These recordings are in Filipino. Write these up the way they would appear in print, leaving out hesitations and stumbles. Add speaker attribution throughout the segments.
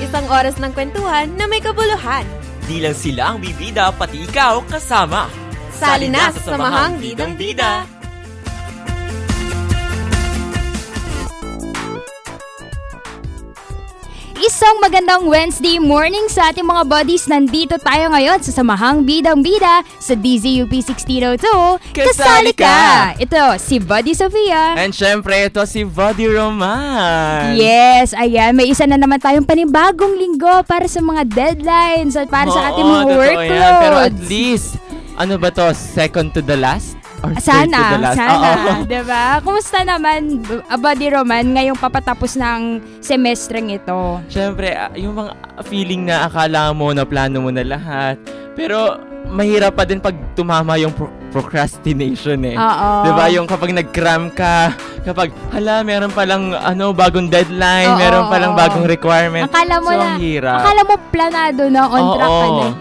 Speaker 1: Isang oras ng kwentuhan na may kabuluhan.
Speaker 2: Di lang sila ang bibida, pati ikaw kasama.
Speaker 1: Sali na sa Samahang Bidang Bida.
Speaker 3: Isang magandang Wednesday morning sa ating mga buddies. Nandito tayo ngayon sa Samahang Bidang Bida sa DZUP 1602. Kasali ka! Ito, si Buddy Sofia.
Speaker 2: And syempre, ito si Buddy Roman.
Speaker 3: Yes, ayan. May isa na naman tayong panibagong linggo para sa mga deadlines at para sa ating mga workloads.
Speaker 2: Yan. Pero at least, ano ba to? Second to the last? Or
Speaker 3: sana. Diba? Kumusta naman, Buddy Roman, ngayong papatapos ng semestreng ito?
Speaker 2: Siyempre, yung mga feeling na akala mo na plano mo na lahat. Pero, mahirap pa din pag tumama yung procrastination eh. Diba? Yung kapag nag-cram ka, kapag, meron palang bagong deadline, meron palang bagong requirement.
Speaker 3: Akala mo
Speaker 2: so, hirap.
Speaker 3: Akala mo planado na, on track ka na.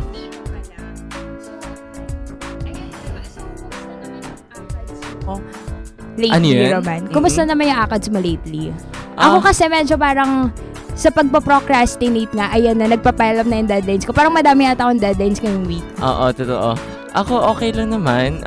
Speaker 3: Lately, Roman. Kumusta naman yung ACADS mo lately? Ako kasi medyo parang sa pagpa-procrastinate nga, ayan na, nagpa-pile up na yung deadlines ko. Parang madami yata akong deadlines ngayong week.
Speaker 2: Oo, totoo. Ako okay lang naman.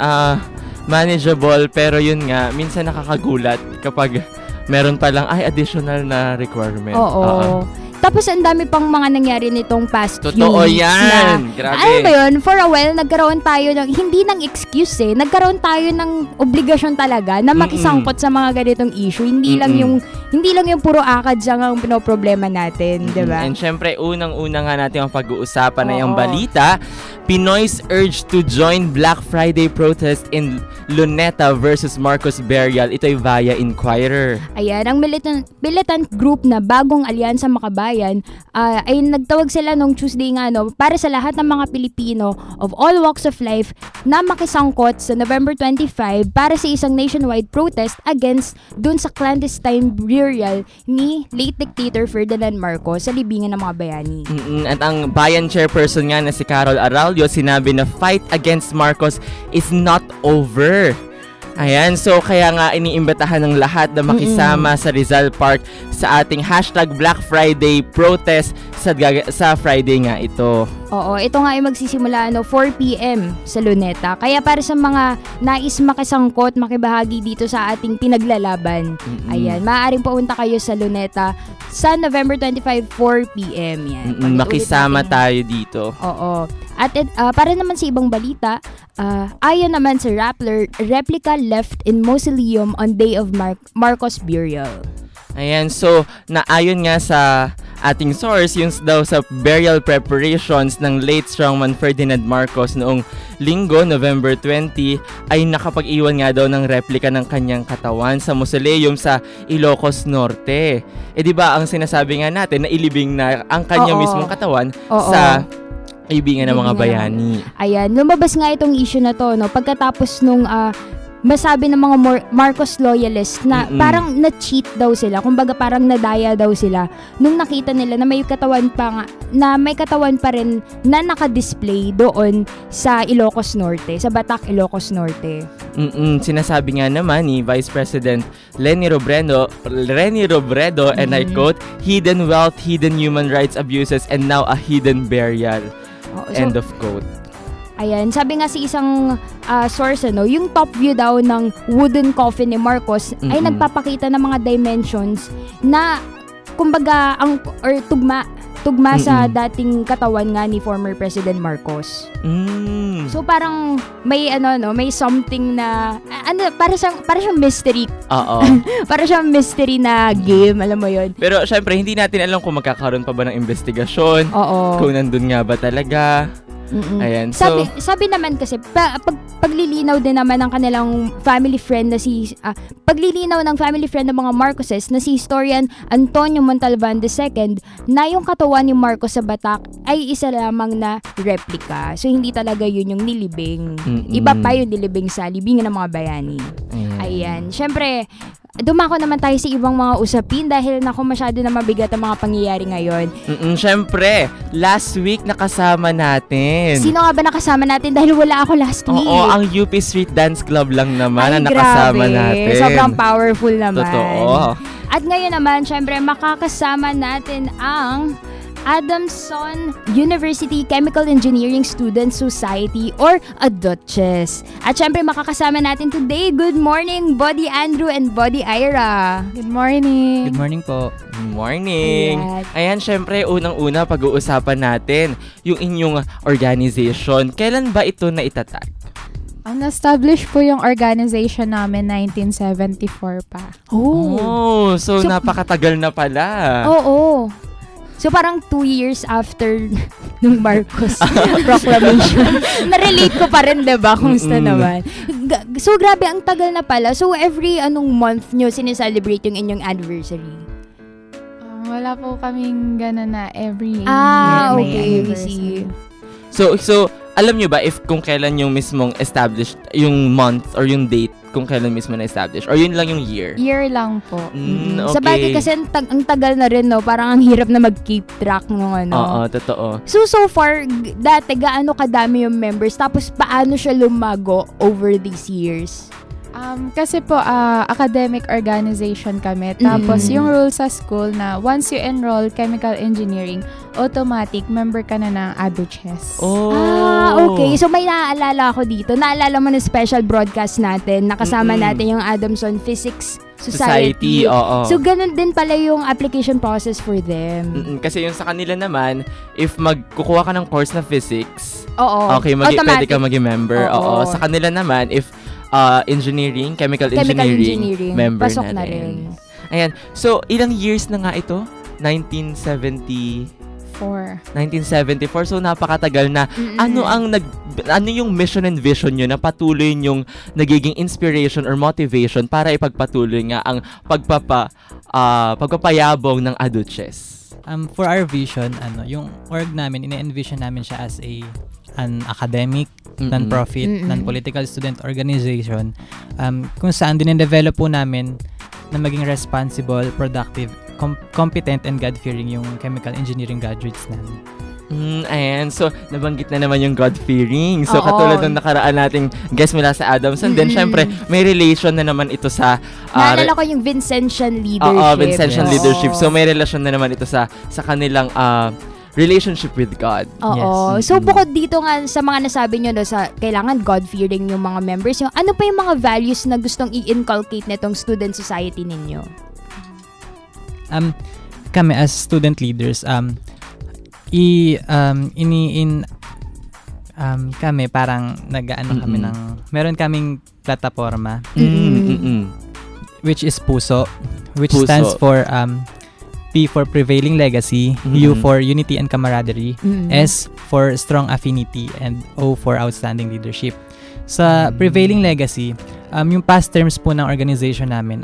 Speaker 2: Manageable, pero yun nga, minsan nakakagulat kapag meron palang additional na requirement.
Speaker 3: Oo. Tapos ang dami pang mga nangyari nitong past few
Speaker 2: Totoo
Speaker 3: weeks
Speaker 2: yan!
Speaker 3: Na,
Speaker 2: grabe.
Speaker 3: Ano ba yun? For a while, nagkaroon tayo ng, hindi ng excuse nagkaroon tayo ng obligasyon talaga na makisangkot sa mga ganitong issue. Hindi lang yung puro ACADS ang pinoproblema natin, di ba?
Speaker 2: And syempre, unang-una nga natin ang pag-uusapan na yung balita. Pinoy's urged to join Black Friday protest in Luneta versus Marcos Burial. Ito ay via Inquirer.
Speaker 3: Ayan, ang militant group na Bagong Alyansa Makabayan ay nagtawag sila nung Tuesday nga para sa lahat ng mga Pilipino of all walks of life na makisangkot sa November 25 para sa isang nationwide protest against dun sa clandestine burial ni late dictator Ferdinand Marcos sa libingan ng mga bayani.
Speaker 2: At ang bayan chairperson nga na si Carol Aralio sinabi na fight against Marcos is not over. Ayan, so kaya nga iniimbitahan ng lahat na makisama sa Rizal Park sa ating #Black Friday protest sa Friday nga ito.
Speaker 3: Oo, ito nga ay magsisimula 4 p.m. sa Luneta. Kaya para sa mga nais makisangkot, makibahagi dito sa ating pinaglalaban, ayan, maaaring pumunta kayo sa Luneta sa November 25, 4 p.m. Yan.
Speaker 2: Makisama tayo dito.
Speaker 3: Oo. At para naman sa ibang balita, ayon naman sa Rappler, replica left in mausoleum on day of Marcos burial.
Speaker 2: Ayan, so naayon nga sa ating source, yung daw sa burial preparations ng late strongman Ferdinand Marcos noong linggo, November 20, ay nakapag-iwan nga daw ng replika ng kanyang katawan sa mausoleum sa Ilocos Norte. Di ba ang sinasabi nga natin na ilibing na ang kanyang mismong katawan sa libingan ng mga bayani.
Speaker 3: Ayan, lumabas nga itong issue na to, pagkatapos nung masabi ng mga Marcos loyalists na parang na-cheat daw sila. Kumbaga parang nadaya daw sila nung nakita nila na may katawan pa rin na naka-display doon sa Ilocos Norte, sa Batak, Ilocos Norte.
Speaker 2: Sinasabi nga naman ni Vice President Leni Robredo, and I quote, hidden wealth, hidden human rights abuses, and now a hidden burial. End of quote.
Speaker 3: Ayan, sabi nga si isang source, yung top view daw ng wooden coffin ni Marcos ay nagpapakita ng mga dimensions na kumbaga tugma sa dating katawan nga ni former President Marcos. So parang may may something na para siyang mystery.
Speaker 2: Oo.
Speaker 3: Para siyang mystery na game, alam mo 'yon.
Speaker 2: Pero syempre hindi natin alam kung magkakaroon pa ba ng investigasyon.
Speaker 3: Oo.
Speaker 2: Kung nandun nga ba talaga. Ayan, so
Speaker 3: sabi naman kasi paglilinaw din naman ng kanilang family friend na paglilinaw ng family friend ng mga Marcoses na si historian Antonio Montalban II na yung katawan ni Marcos sa Batak ay isa lamang na replika. So hindi talaga yun yung nilibing. Iba pa yung nilibing sa libingan ng mga bayani. Ayan. Syempre, dumako naman tayo sa ibang mga usapin dahil masyado na mabigat ang mga pangyayari ngayon.
Speaker 2: Syempre, last week nakasama natin.
Speaker 3: Sino nga ba nakasama natin? Dahil wala ako last week.
Speaker 2: Oo, ang UP Street Dance Club lang naman ang nakasama natin.
Speaker 3: Sobrang powerful naman.
Speaker 2: Totoo.
Speaker 3: At ngayon naman, syempre, makakasama natin ang Adamson University Chemical Engineering Student Society or ADUCHES. At syempre makakasama natin today, good morning Buddy Andrew and Buddy Ira.
Speaker 4: Good morning.
Speaker 5: Good morning po.
Speaker 2: Good morning!
Speaker 3: Ayan.
Speaker 2: Ayan, syempre, unang-una pag-uusapan natin yung inyong organization. Kailan ba ito naitatag?
Speaker 4: Ang na-establish po yung organization namin 1974 pa.
Speaker 2: Oh, so
Speaker 3: So-
Speaker 2: napakatagal na pala.
Speaker 3: Oo. So parang 2 years after nung Marcos proclamation. Na-relate ko pa rin, diba? Kumusta naman? So grabe, ang tagal na pala. So every anong month nyo sineselebrate yung inyong anniversary?
Speaker 4: Wala po kaming gano'n na every year
Speaker 3: okay.
Speaker 4: may anniversary.
Speaker 2: So alam nyo ba if kung kailan yung mismong established, yung month or yung date kung kailan mismo na-establish? Or yun lang yung year?
Speaker 4: Year lang po.
Speaker 2: Okay.
Speaker 3: Sa bagay kasi ang tagal na rin, no? Parang ang hirap na mag-keep track ng ano.
Speaker 2: Oo, totoo.
Speaker 3: So far, dati gaano kadami yung members? Tapos paano siya lumago over these years?
Speaker 4: Kasi po, academic organization kami. Tapos, yung rule sa school na once you enroll chemical engineering, automatic member ka na ng ADUCHES.
Speaker 2: Oh.
Speaker 3: Okay. So may naaalala ako dito. Naalala mo na special broadcast natin. Nakasama natin yung Adamson Physics Society.
Speaker 2: Oo.
Speaker 3: So ganun din pala yung application process for them.
Speaker 2: Kasi yung sa kanila naman, if magkukuha ka ng course na physics,
Speaker 3: Oo.
Speaker 2: okay, pwede
Speaker 3: Automatic.
Speaker 2: ka maging member.
Speaker 3: Oo.
Speaker 2: Sa kanila naman, if engineering, chemical engineering, member
Speaker 3: pasok
Speaker 2: na
Speaker 3: na
Speaker 2: rin.
Speaker 3: rin.
Speaker 2: Ayan. So, ilang years na nga ito? 1974. So, napakatagal na. Ano yung mission and vision nyo na patuloy yung nagiging inspiration or motivation para ipagpatuloy nga ang pagpapayabong ng ADUCHES?
Speaker 5: For our vision, yung org namin, ine-envision namin siya as an academic, non-profit, non-political student organization kung saan din-develop po namin na maging responsible, productive, competent, and God-fearing yung chemical engineering graduates namin.
Speaker 2: Ayan. So, nabanggit na naman yung God-fearing. So,
Speaker 3: Oo.
Speaker 2: katulad ng nakaraan nating guest mula sa Adamson. Then, syempre, may relation na naman ito sa
Speaker 3: Naalala ko yung Vincentian leadership.
Speaker 2: Oo, Vincentian
Speaker 5: Yes.
Speaker 2: leadership. So, may relasyon na naman ito sa kanilang relationship with God.
Speaker 3: Oo.
Speaker 5: Yes.
Speaker 3: So, bukod dito nga sa mga nasabi nyo, no, sa kailangan God-fearing yung mga members nyo, ano pa yung mga values na gustong i-inculcate nitong student society ninyo?
Speaker 5: Kami as student leaders, kami parang kami ng meron kaming plataforma which is PUSO, which
Speaker 2: PUSO.
Speaker 5: stands for P for Prevailing Legacy, U for Unity and Camaraderie, S for Strong Affinity, and O for Outstanding Leadership. Sa Prevailing Legacy, yung past terms po ng organization namin,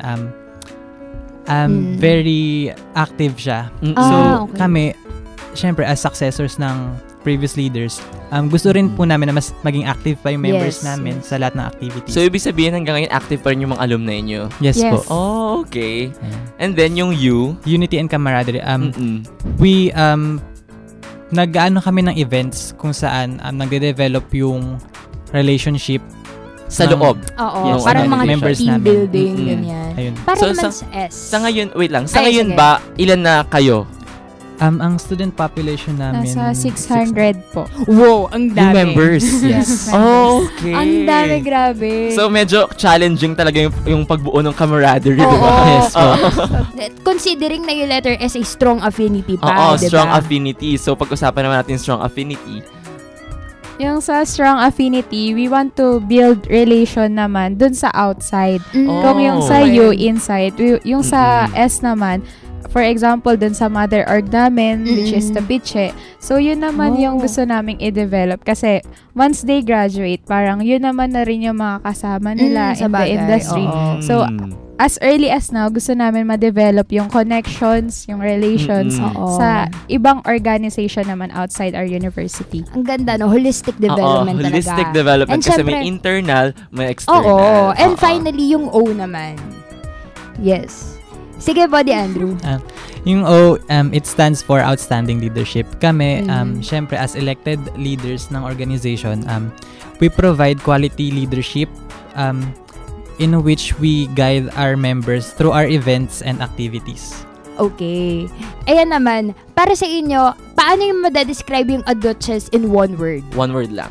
Speaker 5: very active siya. So,
Speaker 3: okay.
Speaker 5: kami, syempre, as successors ng previous leaders, gusto rin po namin na mas maging active pa yung members namin sa lahat ng activities.
Speaker 2: So, ibig sabihin hanggang ngayon active pa rin yung mga alumni nyo?
Speaker 5: Yes po.
Speaker 2: Oh, okay.
Speaker 5: Ayan.
Speaker 2: And then, yung U?
Speaker 5: Unity and Camaraderie. We, nag-ano kami ng events kung saan nagde-develop yung relationship
Speaker 2: Sa
Speaker 5: ng-
Speaker 2: loob.
Speaker 3: Oo.
Speaker 2: Yung
Speaker 3: Parang mga
Speaker 5: members
Speaker 3: team
Speaker 5: namin.
Speaker 3: building, ganyan.
Speaker 5: Ayun.
Speaker 3: Para
Speaker 2: So,
Speaker 3: naman
Speaker 2: sa-
Speaker 3: sa S.
Speaker 2: Sa ngayon, wait lang. Sa
Speaker 3: Ay,
Speaker 2: ngayon
Speaker 3: sige.
Speaker 2: ba, ilan na kayo?
Speaker 5: Ang student population namin...
Speaker 4: Nasa 600 po.
Speaker 3: Wow, ang
Speaker 2: Yung
Speaker 3: dami.
Speaker 2: members?
Speaker 5: Yes.
Speaker 2: Okay.
Speaker 3: Ang dami, grabe.
Speaker 2: So, medyo challenging talaga yung pagbuo ng camaraderie, di
Speaker 3: Oo.
Speaker 2: ba?
Speaker 5: Yes po.
Speaker 3: Considering na yung letter S ay strong affinity pa,
Speaker 2: Oo,
Speaker 3: diba?
Speaker 2: strong affinity. So, pag-usapan naman natin strong affinity.
Speaker 4: Yung sa strong affinity, we want to build relation naman dun sa outside. Kung yung sa U, inside. Yung sa S naman, for example, dun sa mother org namin, which is the Piche. So, yun naman yung gusto naming i-develop. Kasi, once they graduate, parang yun naman na rin yung mga kasama nila
Speaker 3: sa
Speaker 4: in the
Speaker 3: bagay,
Speaker 4: industry.
Speaker 3: oo.
Speaker 4: So, as early as now, gusto namin ma-develop yung connections, yung relations
Speaker 3: Oo.
Speaker 4: sa ibang organization naman outside our university.
Speaker 3: Ang ganda, no? Holistic development talaga.
Speaker 2: Holistic development.
Speaker 3: And
Speaker 2: Kasi
Speaker 3: syempre-
Speaker 2: may internal, may external.
Speaker 3: Oo. And
Speaker 2: Oo.
Speaker 3: finally, yung O naman. Yes. Sige, Buddy Andrew.
Speaker 5: Yung O, it stands for Outstanding Leadership. Kami, syempre, as elected leaders ng organization, we provide quality leadership in which we guide our members through our events and activities.
Speaker 3: Okay. Ayan naman, para sa inyo, paano yung madadescribe yung Aduches in one word?
Speaker 2: One word lang.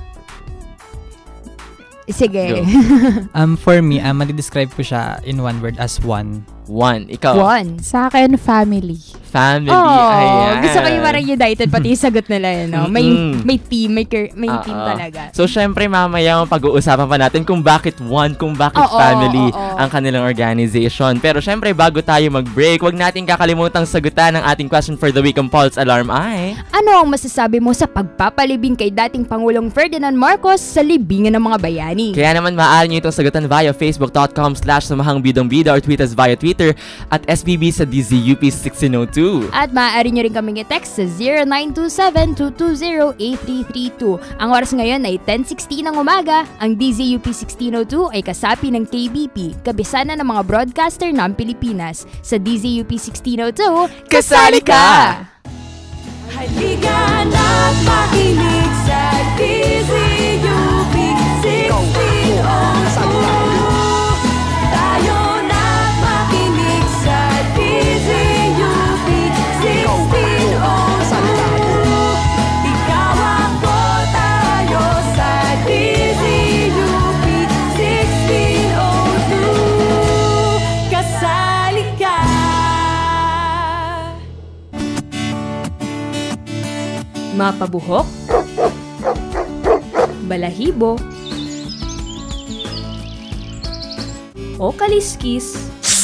Speaker 3: Sige.
Speaker 5: For me, madidescribe ko siya in one word as one.
Speaker 2: One. Ikaw?
Speaker 3: One.
Speaker 4: Sa akin, family.
Speaker 2: Family.
Speaker 3: Oh,
Speaker 2: Ayan.
Speaker 3: gusto ko yung parang united, pati yung sagot nila yun, no? May team, may team
Speaker 2: Oo.
Speaker 3: talaga.
Speaker 2: So, syempre, mamaya pag-uusapan pa natin kung bakit one, kung bakit family ang kanilang organization. Pero syempre, bago tayo mag-break, wag natin kakalimutang sagutan ang ating question for the week ang Pulse Alarm ay...
Speaker 3: Ano ang masasabi mo sa pagpapalibing kay dating Pangulong Ferdinand Marcos sa libingan ng mga bayani?
Speaker 2: Kaya naman, maaari nyo itong sagutan via facebook.com/samahangbidongbida or tweet us via Twitter at SBB sa DZUP 1602.
Speaker 3: At maaari nyo rin kaming i-text sa 0927-220-8332. Ang oras ngayon ay 10:16 ng umaga. Ang DZUP 1602 ay kasapi ng KBP, kabisana ng mga broadcaster ng Pilipinas. Sa DZUP 1602, kasali ka!
Speaker 1: Halika na't makinig sa DZUP 1602. Tayo na't makinig sa DZUP 1602. Ikaw ako, tayo sa DZUP 1602. Kasali ka! Mapabuhok, balahibo, o kaliskis.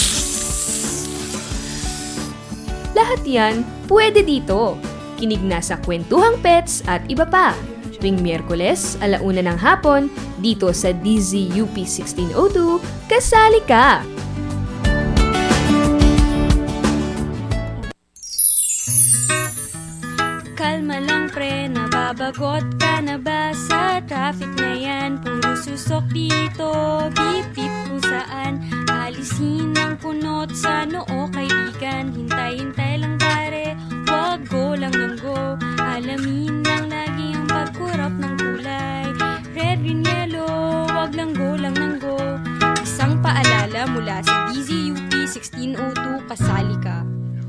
Speaker 1: Lahat yan pwede dito. Kinig na sa Kwentuhang Pets at iba pa. Tuwing Miyerkules, 1:00 ng hapon, dito sa DZUP 1602, kasali ka! Kalma lang pre, nababagot ka na ba sa traffic na yan? Puro susok dito, bip-bip kung saan. Alisin ang kunot sa noo kaibigan. Hintay-hintay lang pare, wag go lang ng go. Alamin lang lagi ang pagkurap ng kulay. Red, green, yellow, wag lang go lang ng go. Isang paalala mula sa DZUP 1602, kasali ka.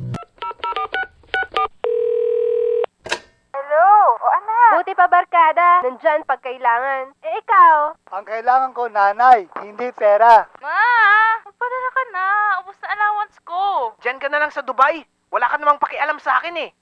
Speaker 6: Buti pa barkada, nandyan pag kailangan. Ikaw?
Speaker 7: Ang kailangan ko, nanay, hindi pera.
Speaker 8: Ma, magpadala ka na. Ubus na allowance ko.
Speaker 9: Diyan ka na lang sa Dubai. Wala ka namang pakialam sa akin eh.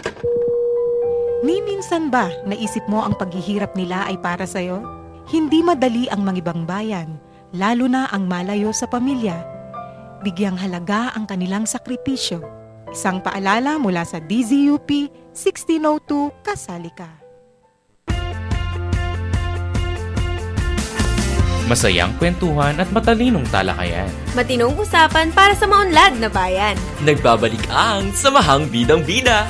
Speaker 10: Ni minsan ba naisip mo ang paghihirap nila ay para sa'yo? Hindi madali ang mangibang bayan, lalo na ang malayo sa pamilya. Bigyang halaga ang kanilang sakripisyo. Isang paalala mula sa DZUP 1602, kasali ka.
Speaker 11: Masayang kwentuhan at matalinong talakayan.
Speaker 1: Matinong usapan para sa maunlad na bayan.
Speaker 11: Nagbabalik ang Samahang Bidang Bida.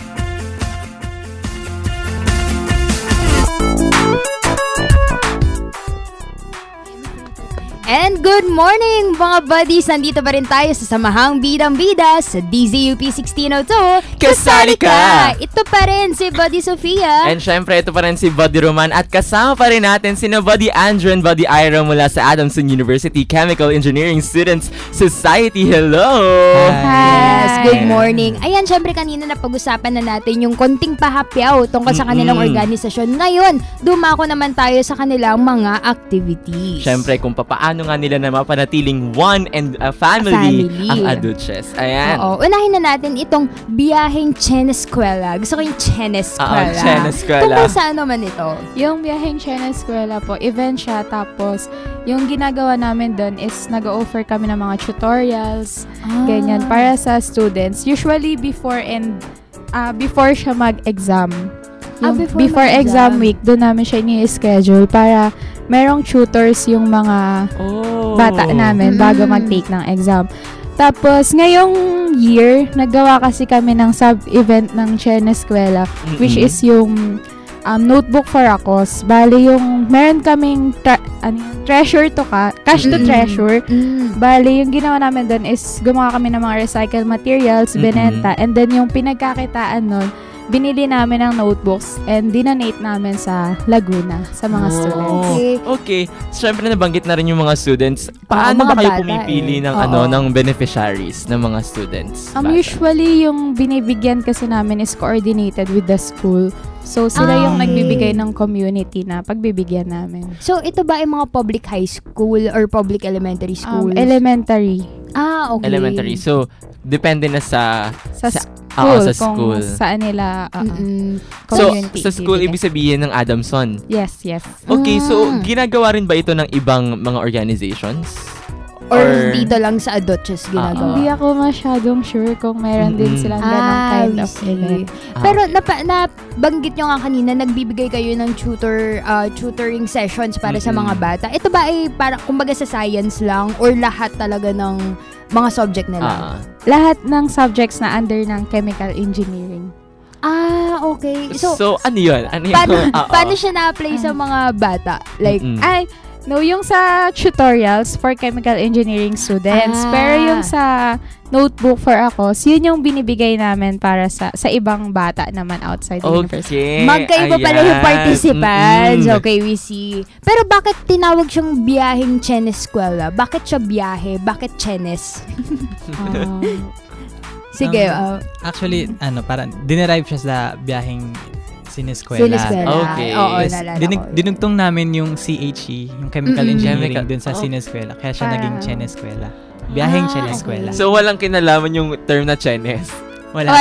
Speaker 3: And good morning mga buddies! Nandito pa rin tayo sa Samahang Bidang Bida sa DZUP 1602.
Speaker 2: Kasali ka!
Speaker 3: Ito pa rin si Buddy Sofia.
Speaker 2: And syempre, ito pa rin si Buddy Roman at kasama pa rin natin sina Buddy Andrew and Buddy Ira mula sa Adamson University Chemical Engineering Students Society. Hello!
Speaker 3: Yes, good morning. Ayan, syempre kanina napag-usapan na natin yung konting pahapyaw tungkol sa kanilang organisasyon. Ngayon, dumako naman tayo sa kanilang mga activities.
Speaker 2: Syempre, kung paano nga nila na mapanatiling one and a family ang Aduches. Ayan.
Speaker 3: Oo. Unahin na natin itong biyaheng Cheneskwela. Gusto ko yung Cheneskwela.
Speaker 2: Cheneskwela.
Speaker 3: Tungkol saan naman ito?
Speaker 4: Yung biyaheng Cheneskwela po, event siya. Tapos, yung ginagawa namin doon is nag-offer kami ng mga tutorials, ganyan, para sa students. Usually, before siya mag-exam. Before exam week, doon namin siya ini-schedule para merong tutors yung mga bata namin bago mag-take ng exam. Tapos, ngayong year, naggawa kasi kami ng sub-event ng Cheneskwela, which is yung notebook for a cause. Bali, yung meron kaming treasure to cash to treasure. Bali, yung ginawa namin doon is gumawa kami ng mga recycled materials, binenta, and then yung pinagkakitaan nun, binili namin ng notebooks and dinonate namin sa Laguna sa mga students.
Speaker 2: Okay. Siyempre nabanggit na rin yung mga students. Paano ba kayo pumipili ng ng beneficiaries ng mga students?
Speaker 4: Usually yung binibigyan kasi namin is coordinated with the school. So, sila yung nagbibigay ng community na pagbibigyan namin.
Speaker 3: So, ito ba ay mga public high school or public elementary school?
Speaker 4: Elementary.
Speaker 3: Okay.
Speaker 2: Elementary. So, depende na sa
Speaker 4: school,
Speaker 2: school.
Speaker 4: Kung saan nila
Speaker 2: community. So, sa school, ibig sabihin ng Adamson?
Speaker 4: Yes.
Speaker 2: Okay, so, ginagawa rin ba ito ng ibang mga organizations?
Speaker 3: Or dito lang sa Adoches ginagawa?
Speaker 4: Hindi ako masyadong sure kung meron din silang ganong kind of event.
Speaker 3: Pero nabanggit nyo nga kanina, nagbibigay kayo ng tutoring sessions para sa mga bata. Ito ba ay para kumbaga sa science lang or lahat talaga ng mga subject nila?
Speaker 4: Lahat ng subjects na under ng chemical engineering.
Speaker 3: Okay.
Speaker 2: So ano yun?
Speaker 3: Paano siya na-apply sa mga bata? Like,
Speaker 4: yung sa tutorials for chemical engineering students. Pero yung sa notebook for ACOS, yun yung binibigay namin para sa ibang bata naman outside the university.
Speaker 3: Magkaiba pala yung participants. Okay, we see. Pero bakit tinawag siyang biyaheng Cheneskwela? Bakit siya biyahe? Bakit Chenes? Sige.
Speaker 5: Actually, parang dinerive siya sa biyaheng Sineskwela.
Speaker 2: Okay.
Speaker 3: Oo,
Speaker 5: dinugtong namin yung CHE, yung chemical engineering dun sa Sineskwela. Kaya siya naging Cheneskwela. Biyaheng Cheneskwela.
Speaker 2: So, walang kinalaman yung term na Chenes?
Speaker 5: Wala.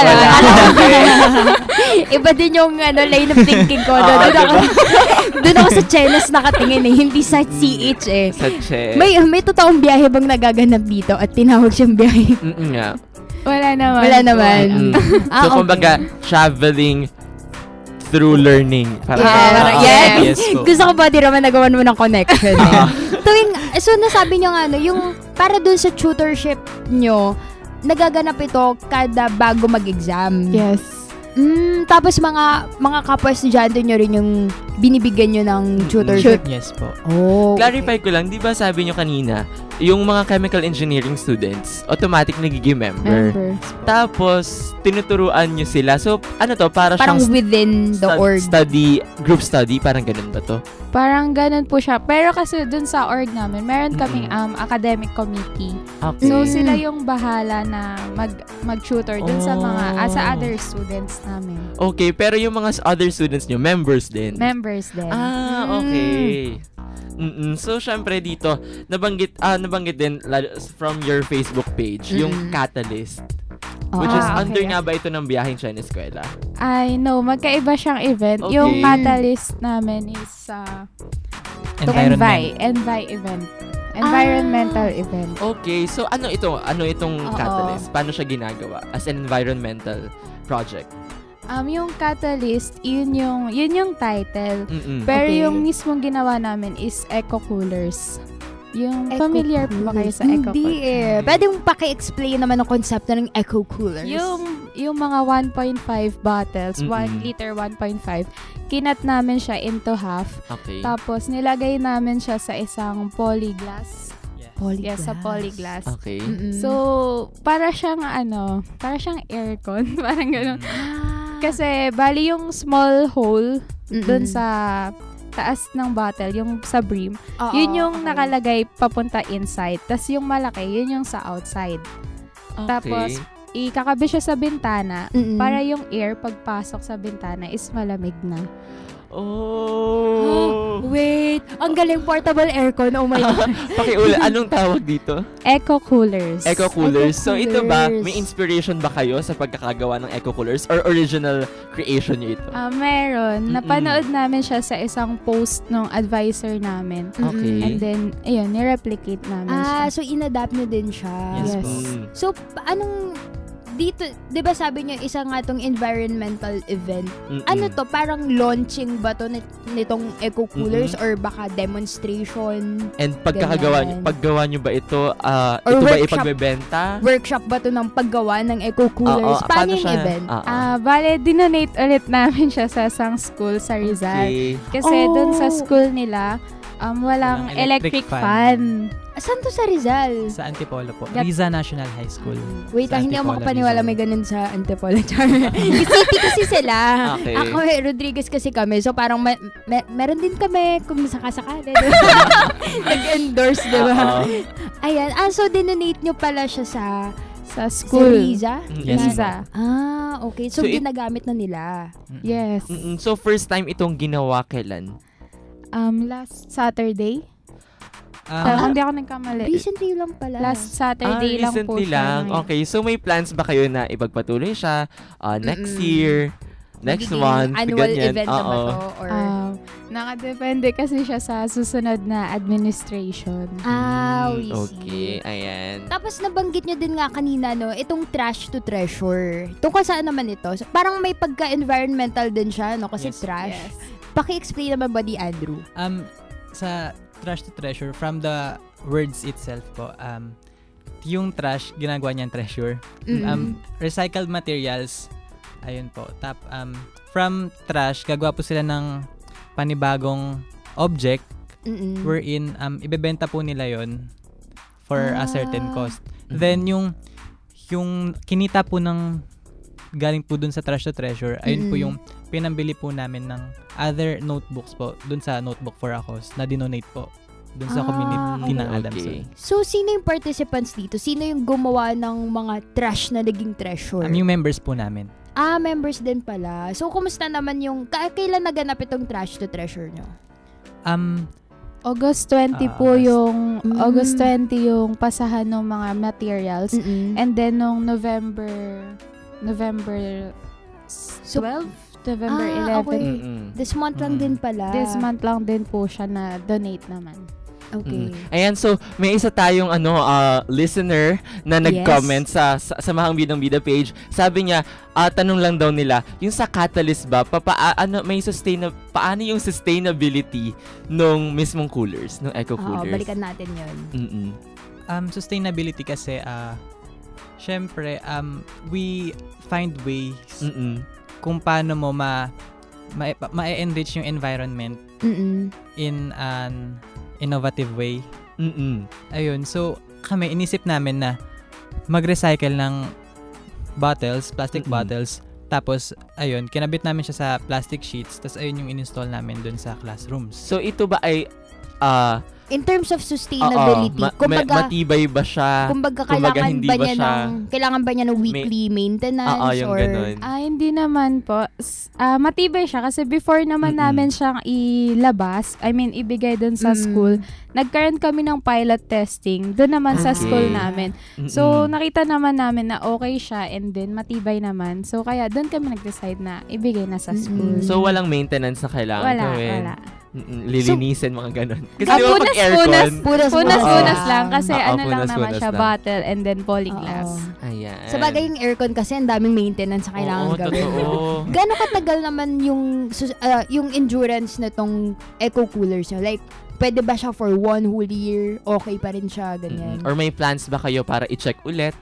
Speaker 3: Iba din yung line of thinking ko. Doon ako sa Chenes nakatingin hindi sa CH
Speaker 2: Sa Che.
Speaker 3: May totoong biyahe bang nagaganap dito at tinawag siyang biyahe?
Speaker 2: Nga.
Speaker 4: Wala naman.
Speaker 2: So, kumbaga, traveling through learning.
Speaker 3: Yes. Gusto ko ba di naman nagawan mo ng connection so nasabi nyo nga yung para dun sa tutorship nyo, nagaganap ito kada bago mag-exam.
Speaker 4: Yes.
Speaker 3: Tapos mga kapwa estudyante nyo rin yung binibigyan nyo ng tutorship.
Speaker 5: Yes po.
Speaker 2: Clarify ko lang, di ba sabi nyo kanina, yung mga chemical engineering students, automatic nagiging member. Tapos, tinuturuan nyo sila. So, parang
Speaker 3: siyang within the org.
Speaker 2: Group study, parang ganun ba to?
Speaker 4: Parang ganun po siya. Pero kasi dun sa org namin, meron kaming academic committee.
Speaker 2: Okay.
Speaker 4: So, sila yung bahala na mag-tutor dun sa mga, sa other students namin.
Speaker 2: Okay, pero yung mga other students nyo, members din?
Speaker 4: Members din.
Speaker 2: Okay. So, syempre dito, nabanggit din from your Facebook page, yung Catalyst. Which is under nga ba ito ng biyaheng Cheneskwela?
Speaker 4: No, magkaiba siyang event.
Speaker 2: Okay.
Speaker 4: Yung Catalyst namin is environmental event.
Speaker 2: Okay, so ano itong Catalyst? Paano siya ginagawa as an environmental project?
Speaker 4: Yung Catalyst, yun yung title. Pero yung mismong ginawa namin is Eco Coolers. Yung familiar po ba kayo sa Eco Coolers?
Speaker 3: Hindi Pwede mong paki-explain naman ang konsepto ng Eco Coolers.
Speaker 4: Yung mga 1.5 bottles, 1 liter 1.5, kinat namin siya into half.
Speaker 2: Okay.
Speaker 4: Tapos nilagay namin siya sa isang polyglass. Yes, sa polyglass.
Speaker 2: Okay.
Speaker 4: So, para siyang aircon, parang gano'n. Kasi bali yung small hole dun sa taas ng bottle, yung sa brim, yun yung nakalagay papunta inside. Tapos yung malaki, yun yung sa outside.
Speaker 2: Okay.
Speaker 4: Tapos, ikakabi siya sa bintana para yung air pagpasok sa bintana is malamig na.
Speaker 3: Wait, ang galing portable aircon. Oh my God.
Speaker 2: Pakiulit, anong tawag dito?
Speaker 4: Eco Coolers.
Speaker 2: Eco Coolers. So ito ba, may inspiration ba kayo sa pagkakagawa ng Eco Coolers or original creation niyo ito?
Speaker 4: Meron. Napanood namin siya sa isang post ng advisor namin.
Speaker 2: Okay.
Speaker 4: And then, ayun, ni-replicate namin siya.
Speaker 3: So inadapt nyo din siya.
Speaker 4: Yes.
Speaker 3: So, anong dito, 'di ba sabi niyo isa nga tong environmental event. Ano to? Parang launching ba to nitong Eco Coolers or baka demonstration?
Speaker 2: And paggawa niyo ba ito
Speaker 3: or
Speaker 2: ito
Speaker 3: workshop,
Speaker 2: ba ipagbebenta?
Speaker 3: Workshop ba to ng paggawa ng Eco Coolers? Paano yung event?
Speaker 4: Bale, dinonate ulit namin siya sa isang school sa Rizal.
Speaker 2: Okay.
Speaker 4: Kasi dun sa school nila, Walang electric fan.
Speaker 3: Saan to sa Rizal?
Speaker 5: Sa Antipolo po. Riza National High School.
Speaker 3: Wait,
Speaker 5: Sa
Speaker 3: hindi ako
Speaker 5: Antipolo,
Speaker 3: makapaniwala
Speaker 5: Rizal.
Speaker 3: may ganun sa Antipolo. City kasi sila.
Speaker 2: Okay.
Speaker 3: Ako, Rodriguez kasi kami. So, parang meron din kami kung sakasakali. Nag-endorse, di ba? Ayan. So, dinonate nyo pala siya sa
Speaker 4: school.
Speaker 3: Riza?
Speaker 2: Yes.
Speaker 4: Riza.
Speaker 3: Okay. So, ginagamit na nila.
Speaker 4: Yes.
Speaker 2: So, first time itong ginawa kailan?
Speaker 4: Last Saturday. Hindi ako nagkamali.
Speaker 3: Recently lang pala.
Speaker 4: Last Saturday lang po
Speaker 2: recently
Speaker 4: siya.
Speaker 2: lang. Okay, so may plans ba kayo na ipagpatuloy siya next year, next month,
Speaker 3: annual
Speaker 2: ganyan?
Speaker 3: event na ba to? Or...
Speaker 4: nakadepende kasi siya sa susunod na administration.
Speaker 3: We see.
Speaker 2: Okay, ayan.
Speaker 3: Tapos nabanggit nyo din nga kanina, no, itong trash to treasure. Tungkol saan naman ito? So, parang may pagka-environmental din siya, no, kasi trash.
Speaker 4: Yes.
Speaker 3: Paki-explain naman ba ni Andrew?
Speaker 5: Sa trash to treasure, from the words itself po, yung trash, ginagawa niyang treasure. Recycled materials, ayun po. From trash, gagawa po sila ng panibagong object wherein ibebenta po nila yon for a certain cost. Then yung kinita po ng galing po dun sa trash to treasure, ayun po yung pinambili po namin ng other notebooks po dun sa Notebook for a Cause na dinonate po dun sa community ng Adamson.
Speaker 3: So, sino yung participants dito? Sino yung gumawa ng mga trash na naging treasure?
Speaker 5: Yung members po namin.
Speaker 3: Members din pala. So, kumusta naman yung... Kailan naganap itong trash to treasure nyo?
Speaker 4: August 20 po yung... August 20 yung pasahan ng mga materials. And then, nung November 12? November 11.
Speaker 3: Okay. This month lang din pala.
Speaker 4: This month lang din po siya na donate naman.
Speaker 3: Okay.
Speaker 2: Ayan, so may isa tayong listener na nag-comment sa Samahang Bidang Bida page. Sabi niya, tanong lang daw nila, yung sa Catalyst ba, paano yung sustainability nung mismong coolers, nung eco coolers?
Speaker 3: Balikan natin yun.
Speaker 5: Sustainability kasi, syempre, we find ways kung paano mo ma-enrich yung environment in an innovative way. Ayun, so kami inisip namin na mag-recycle ng bottles, plastic bottles, tapos ayun, kinabit namin siya sa plastic sheets, tapos ayun yung in-install namin dun sa classrooms.
Speaker 2: So ito ba ay
Speaker 3: in terms of sustainability, kumbaga
Speaker 2: matibay ba siya?
Speaker 3: Kumbaga kailangan ba niya ng weekly maintenance
Speaker 2: yung
Speaker 3: or
Speaker 2: ganun.
Speaker 4: Hindi naman po. Matibay siya kasi before naman namin siyang ibigay dun sa school. Nagkaroon kami ng pilot testing doon naman sa school namin. So nakita naman namin na okay siya and then matibay naman. So kaya doon kami nag-decide na ibigay na sa school.
Speaker 2: So walang maintenance na kailangan gawin.
Speaker 4: Wala.
Speaker 2: Lilinisin mga ganun. Kasi di ba pag aircon?
Speaker 4: Punas lang kasi lang naman siya, bottle and then polyglass.
Speaker 2: Ayan.
Speaker 3: Sa bagay yung aircon kasi ang daming maintenance na kailangan gawin. Gano'ng katagal naman yung endurance na tong eco coolers nyo? Like, pwede ba siya for 1 whole year? Okay pa rin siya, ganyan?
Speaker 2: Or may plans ba kayo para i-check ulit?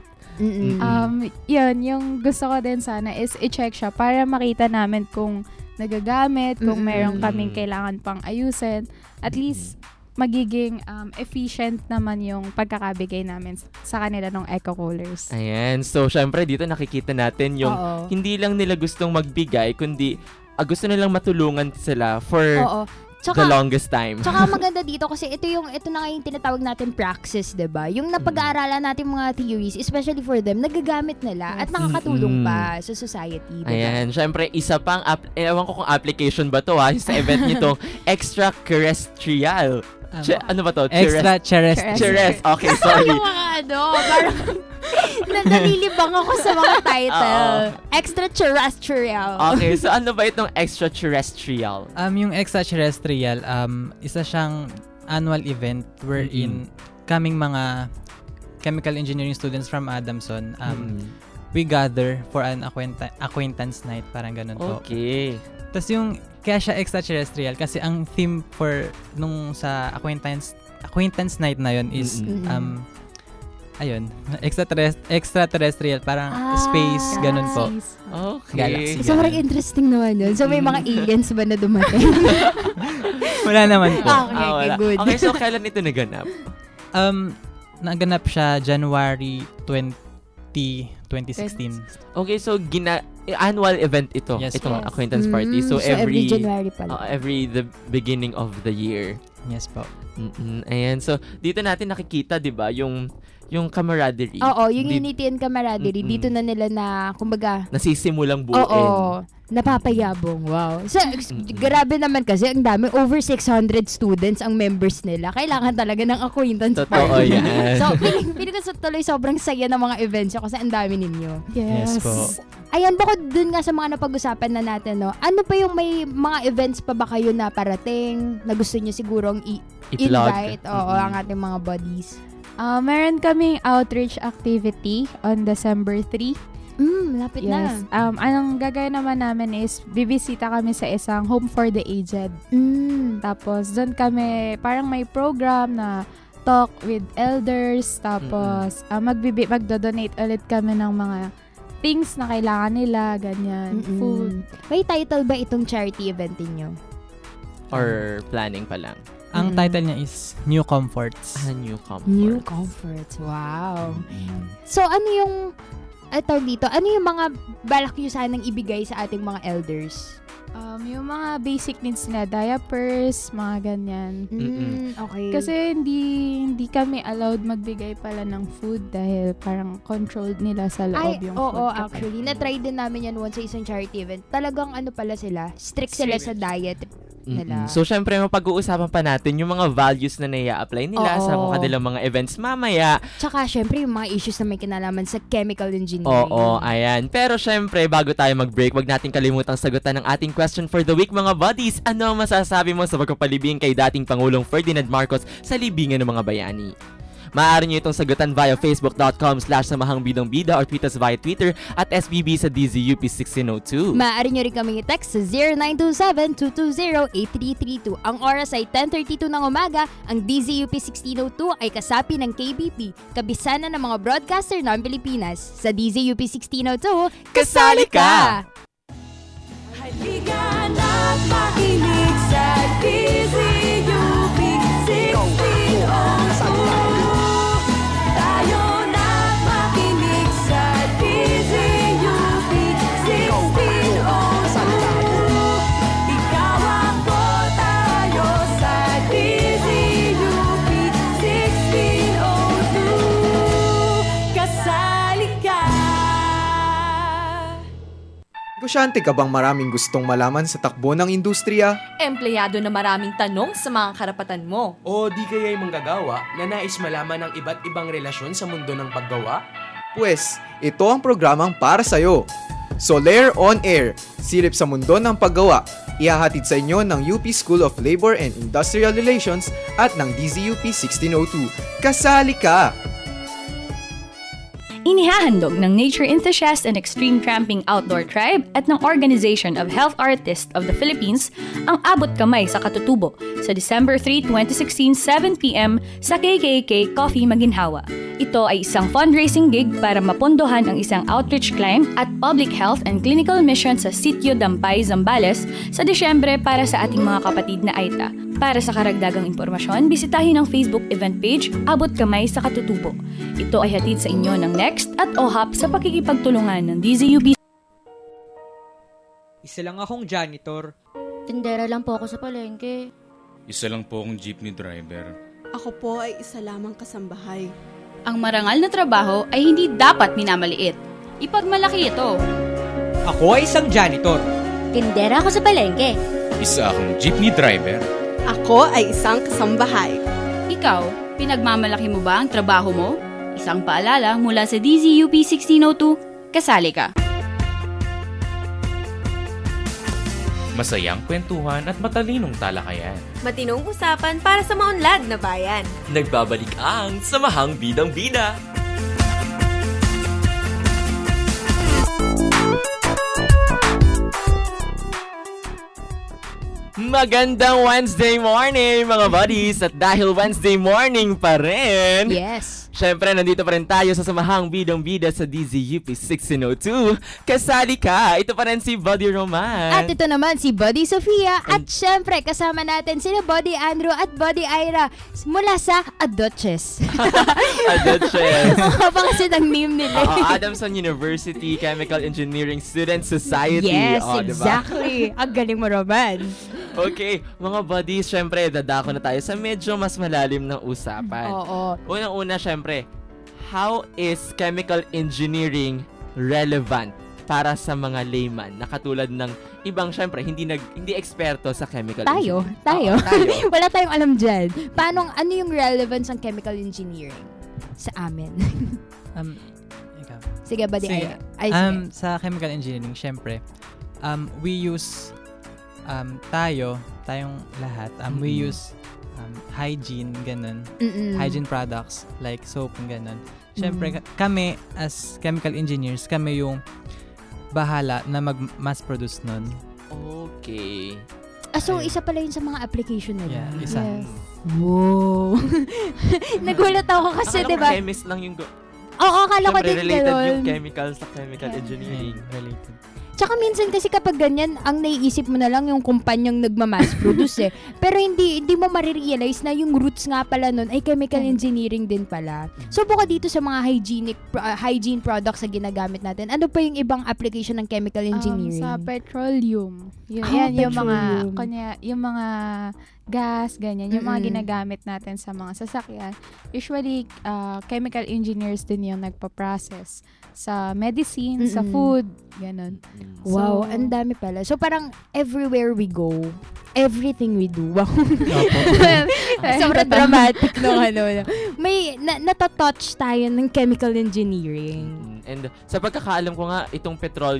Speaker 4: Yun, yung gusto ko din sana is i-check siya para makita namin kung nagagamit, kung meron kaming kailangan pang ayusin. At least, magiging efficient naman yung pagkakabigay namin sa kanila ng eco coolers.
Speaker 2: Ayan. So, syempre, dito nakikita natin yung hindi lang nila gustong magbigay, kundi gusto nilang matulungan sila for the longest time.
Speaker 3: Tsaka maganda dito kasi ito na nga yung tinatawag natin praxis, 'di ba? Yung napag-aaralan natin mga theories, especially for them, nagagamit nila at nakakatulong pa sa society, 'di ba?
Speaker 2: Ayan, syempre isa pang ewan ko kung application ba to sa event nitong extraterrestrial. Ano ba to?
Speaker 5: Extraterrestrial.
Speaker 2: Okay, sorry.
Speaker 3: Yung mga parang nalilibang ako sa mga title. Extraterrestrial.
Speaker 2: Okay, so ano ba itong extraterrestrial?
Speaker 5: Yung extraterrestrial, isa siyang annual event wherein kaming mga chemical engineering students from Adamson, we gather for an acquaintance night, parang ganun po.
Speaker 2: Okay.
Speaker 5: Tapos kaya siya extraterrestrial kasi ang theme for nung sa acquaintance night na yun is extraterrestrial, parang space, ganun po.
Speaker 2: Okay.
Speaker 5: Galaxy.
Speaker 3: So, parang interesting naman yun. So, may mga aliens ba na dumating?
Speaker 5: Wala naman po.
Speaker 3: Okay, good.
Speaker 2: Okay, so kailan ito naganap?
Speaker 5: Naganap siya January 2016.
Speaker 2: Okay, so annual event ito.
Speaker 5: Yes,
Speaker 2: itong
Speaker 5: po.
Speaker 2: acquaintance party. So,
Speaker 3: every January pala.
Speaker 2: Every the beginning of the year.
Speaker 5: Yes po.
Speaker 2: Ayan, so dito natin nakikita, 'di ba, yung camaraderie.
Speaker 3: Oo, yung unity and camaraderie. Dito na nila na, kumbaga,
Speaker 2: nasisimulang buuin.
Speaker 3: Oo, napapayabong. Wow. So, grabe naman kasi, ang dami. Over 600 students ang members nila. Kailangan talaga ng acquaintance
Speaker 2: Totoo
Speaker 3: party.
Speaker 2: yan.
Speaker 3: So, feeling ko tuloy sobrang saya ng mga events yun kasi ang dami ninyo.
Speaker 5: Yes po.
Speaker 3: Ayan, bukod dun nga sa mga napag-usapan na natin, no, ano pa yung may mga events pa ba kayo na parating na gusto nyo sigurong i-invite ang ating mga buddies?
Speaker 4: Meron kaming outreach activity on December 3.
Speaker 3: Lapit na.
Speaker 4: Anong gagawin naman namin is bibisita kami sa isang home for the aged. Tapos doon kami parang may program na talk with elders. Tapos magdo-donate ulit kami ng mga things na kailangan nila, ganyan, food.
Speaker 3: May title ba itong charity event niyo?
Speaker 2: Or planning pa lang?
Speaker 5: Ang title niya is New Comforts.
Speaker 2: New Comforts.
Speaker 3: New Comforts. Wow. So, ano yung dito? Ano yung mga balak nyo sanang ibigay sa ating mga elders?
Speaker 4: Yung mga basic needs nila, diapers, mga ganyan.
Speaker 3: Okay.
Speaker 4: Kasi hindi kami allowed magbigay pala ng food dahil parang controlled nila sa loob yung food.
Speaker 3: Oo, actually. Na-try din namin yan once sa isang charity event. Talagang pala sila, strict sila sa diet nila.
Speaker 2: So, syempre, mapag-uusapan pa natin yung mga values na nai-apply nila sa kanilang mga events mamaya.
Speaker 3: Tsaka, syempre, yung mga issues na may kinalaman sa chemical engineering.
Speaker 2: Oo, ayan. Pero, syempre, bago tayo mag-break, wag natin kalimutang sagutan ng ating question for the week, mga buddies. Ano ang masasabi mo sa pagpapalibing kay dating Pangulong Ferdinand Marcos sa libingan ng mga bayani? Maaari nyo itong sagutan via facebook.com/samahangbidongbida or tweet us via Twitter at SBB sa DZUP1602.
Speaker 3: Maaari nyo rin kami i-text sa 0927-220-8332. Ang oras ay 10:32 ng umaga. Ang DZUP1602 ay kasapi ng KBP, kabisana ng mga broadcaster ng Pilipinas. Sa DZUP1602, kasali ka!
Speaker 12: Halika na't makinig sa DZUP1602. Tayo na't makinig sa DZUP1602. Ikaw ako, tayo sa DZUP1602. Kasali ka!
Speaker 13: Negosyante ka bang maraming gustong malaman sa takbo ng industriya?
Speaker 14: Empleyado na maraming tanong sa mga karapatan mo?
Speaker 15: O di kaya'y manggagawa na nais malaman ang iba't ibang relasyon sa mundo ng paggawa?
Speaker 13: Pwes, ito ang programang para sa'yo. Soler On Air, silip sa mundo ng paggawa. Ihahatid sa inyo ng UP School of Labor and Industrial Relations at ng DZUP 1602. Kasali ka!
Speaker 16: Inihahandog ng Nature Enthusiast and Extreme Tramping Outdoor Tribe at ng Organization of Health Artists of the Philippines ang Abot Kamay sa Katutubo sa December 3, 2016, 7 p.m. sa KKK Coffee Maginhawa. Ito ay isang fundraising gig para mapondohan ang isang outreach climb at public health and clinical mission sa Sitio Dampay, Zambales sa Disyembre para sa ating mga kapatid na Aita. Para sa karagdagang impormasyon, bisitahin ang Facebook event page Abot Kamay sa Katutubo. Ito ay hatid sa inyo ng NEXT at OHAP sa pakikipagtulungan ng DZUB.
Speaker 17: Isa lang akong janitor.
Speaker 18: Tindera lang po ako sa palengke.
Speaker 19: Isa lang po akong jeepney driver.
Speaker 20: Ako po ay isa lamang kasambahay.
Speaker 21: Ang marangal na trabaho ay hindi dapat minamaliit. Ipagmalaki ito.
Speaker 17: Ako ay isang janitor.
Speaker 18: Tindera ako sa palengke.
Speaker 19: Isa akong jeepney driver.
Speaker 20: Ako ay isang kasambahay.
Speaker 21: Ikaw, pinagmamalaki mo ba ang trabaho mo? Isang paalala mula sa DZUP 1602, kasali ka.
Speaker 11: Masayang kwentuhan at matalinong talakayan.
Speaker 6: Matinong usapan para sa maunlad na bayan.
Speaker 11: Nagbabalik ang Samahang Bidang Bida.
Speaker 2: Magandang Wednesday morning, mga buddies! At dahil Wednesday morning pa rin,
Speaker 3: yes,
Speaker 2: Syempre, nandito pa rin tayo sa samahang bidang-bida sa DZUP 1602. Kasali ka! Ito pa rin si Buddy Roman.
Speaker 3: At ito naman si Buddy Sofia. At syempre, kasama natin sila Buddy Andrew at Buddy Ira mula sa Adoches.
Speaker 2: Adoches.
Speaker 3: Habang kasi ng name nila.
Speaker 2: Adamson University Chemical Engineering Student Society.
Speaker 3: Yes,
Speaker 2: diba?
Speaker 3: exactly. Ang galing mo, Roman.
Speaker 2: Okay, mga buddies, syempre, dadako na tayo sa medyo mas malalim ng usapan.
Speaker 3: Oo.
Speaker 2: Unang-una, syempre, how is chemical engineering relevant para sa mga layman na katulad ng ibang, syempre, hindi eksperto sa chemical engineering?
Speaker 3: Tayo. Wala tayong alam dyan. Ano yung relevance ng chemical engineering sa amin?
Speaker 5: Ikaw.
Speaker 3: Sige, Buddy.
Speaker 5: Sige.
Speaker 3: Sige.
Speaker 5: Sa chemical engineering, syempre, we use tayong lahat, we use hygiene, ganun. Hygiene products like soap, ganun. Siyempre, kami as chemical engineers, kami yung bahala na mag-mass produce nun.
Speaker 2: Okay.
Speaker 3: So, isa pala yun sa mga application nila.
Speaker 5: Yeah, isa.
Speaker 3: Yes. Wow. Nagulat ako kasi, di ba?
Speaker 2: Chemist lang yung
Speaker 3: Oo, akala ko din
Speaker 2: related
Speaker 3: gano'n.
Speaker 2: yung chemicals sa chemical engineering.
Speaker 5: Related.
Speaker 3: Tsaka minsan kasi kapag ganyan, ang naiisip mo na lang yung kumpanyang nagmamass produce Pero hindi mo marirealize na yung roots nga pala nun ay chemical engineering din pala. So bukod dito sa mga hygiene products na ginagamit natin, ano pa yung ibang application ng chemical engineering?
Speaker 4: Sa petroleum. Yung mga gas, ganyan. Yung mga ginagamit natin sa mga sasakyan. Usually, chemical engineers din yung nagpa-process sa medicine, sa food, ganon.
Speaker 3: Wow, ang dami pala. So parang everywhere we go, everything we do. Wow. Sobrang dramatic no May natatouch tayo ng chemical engineering.
Speaker 2: And sa pagkakaalam ko nga, itong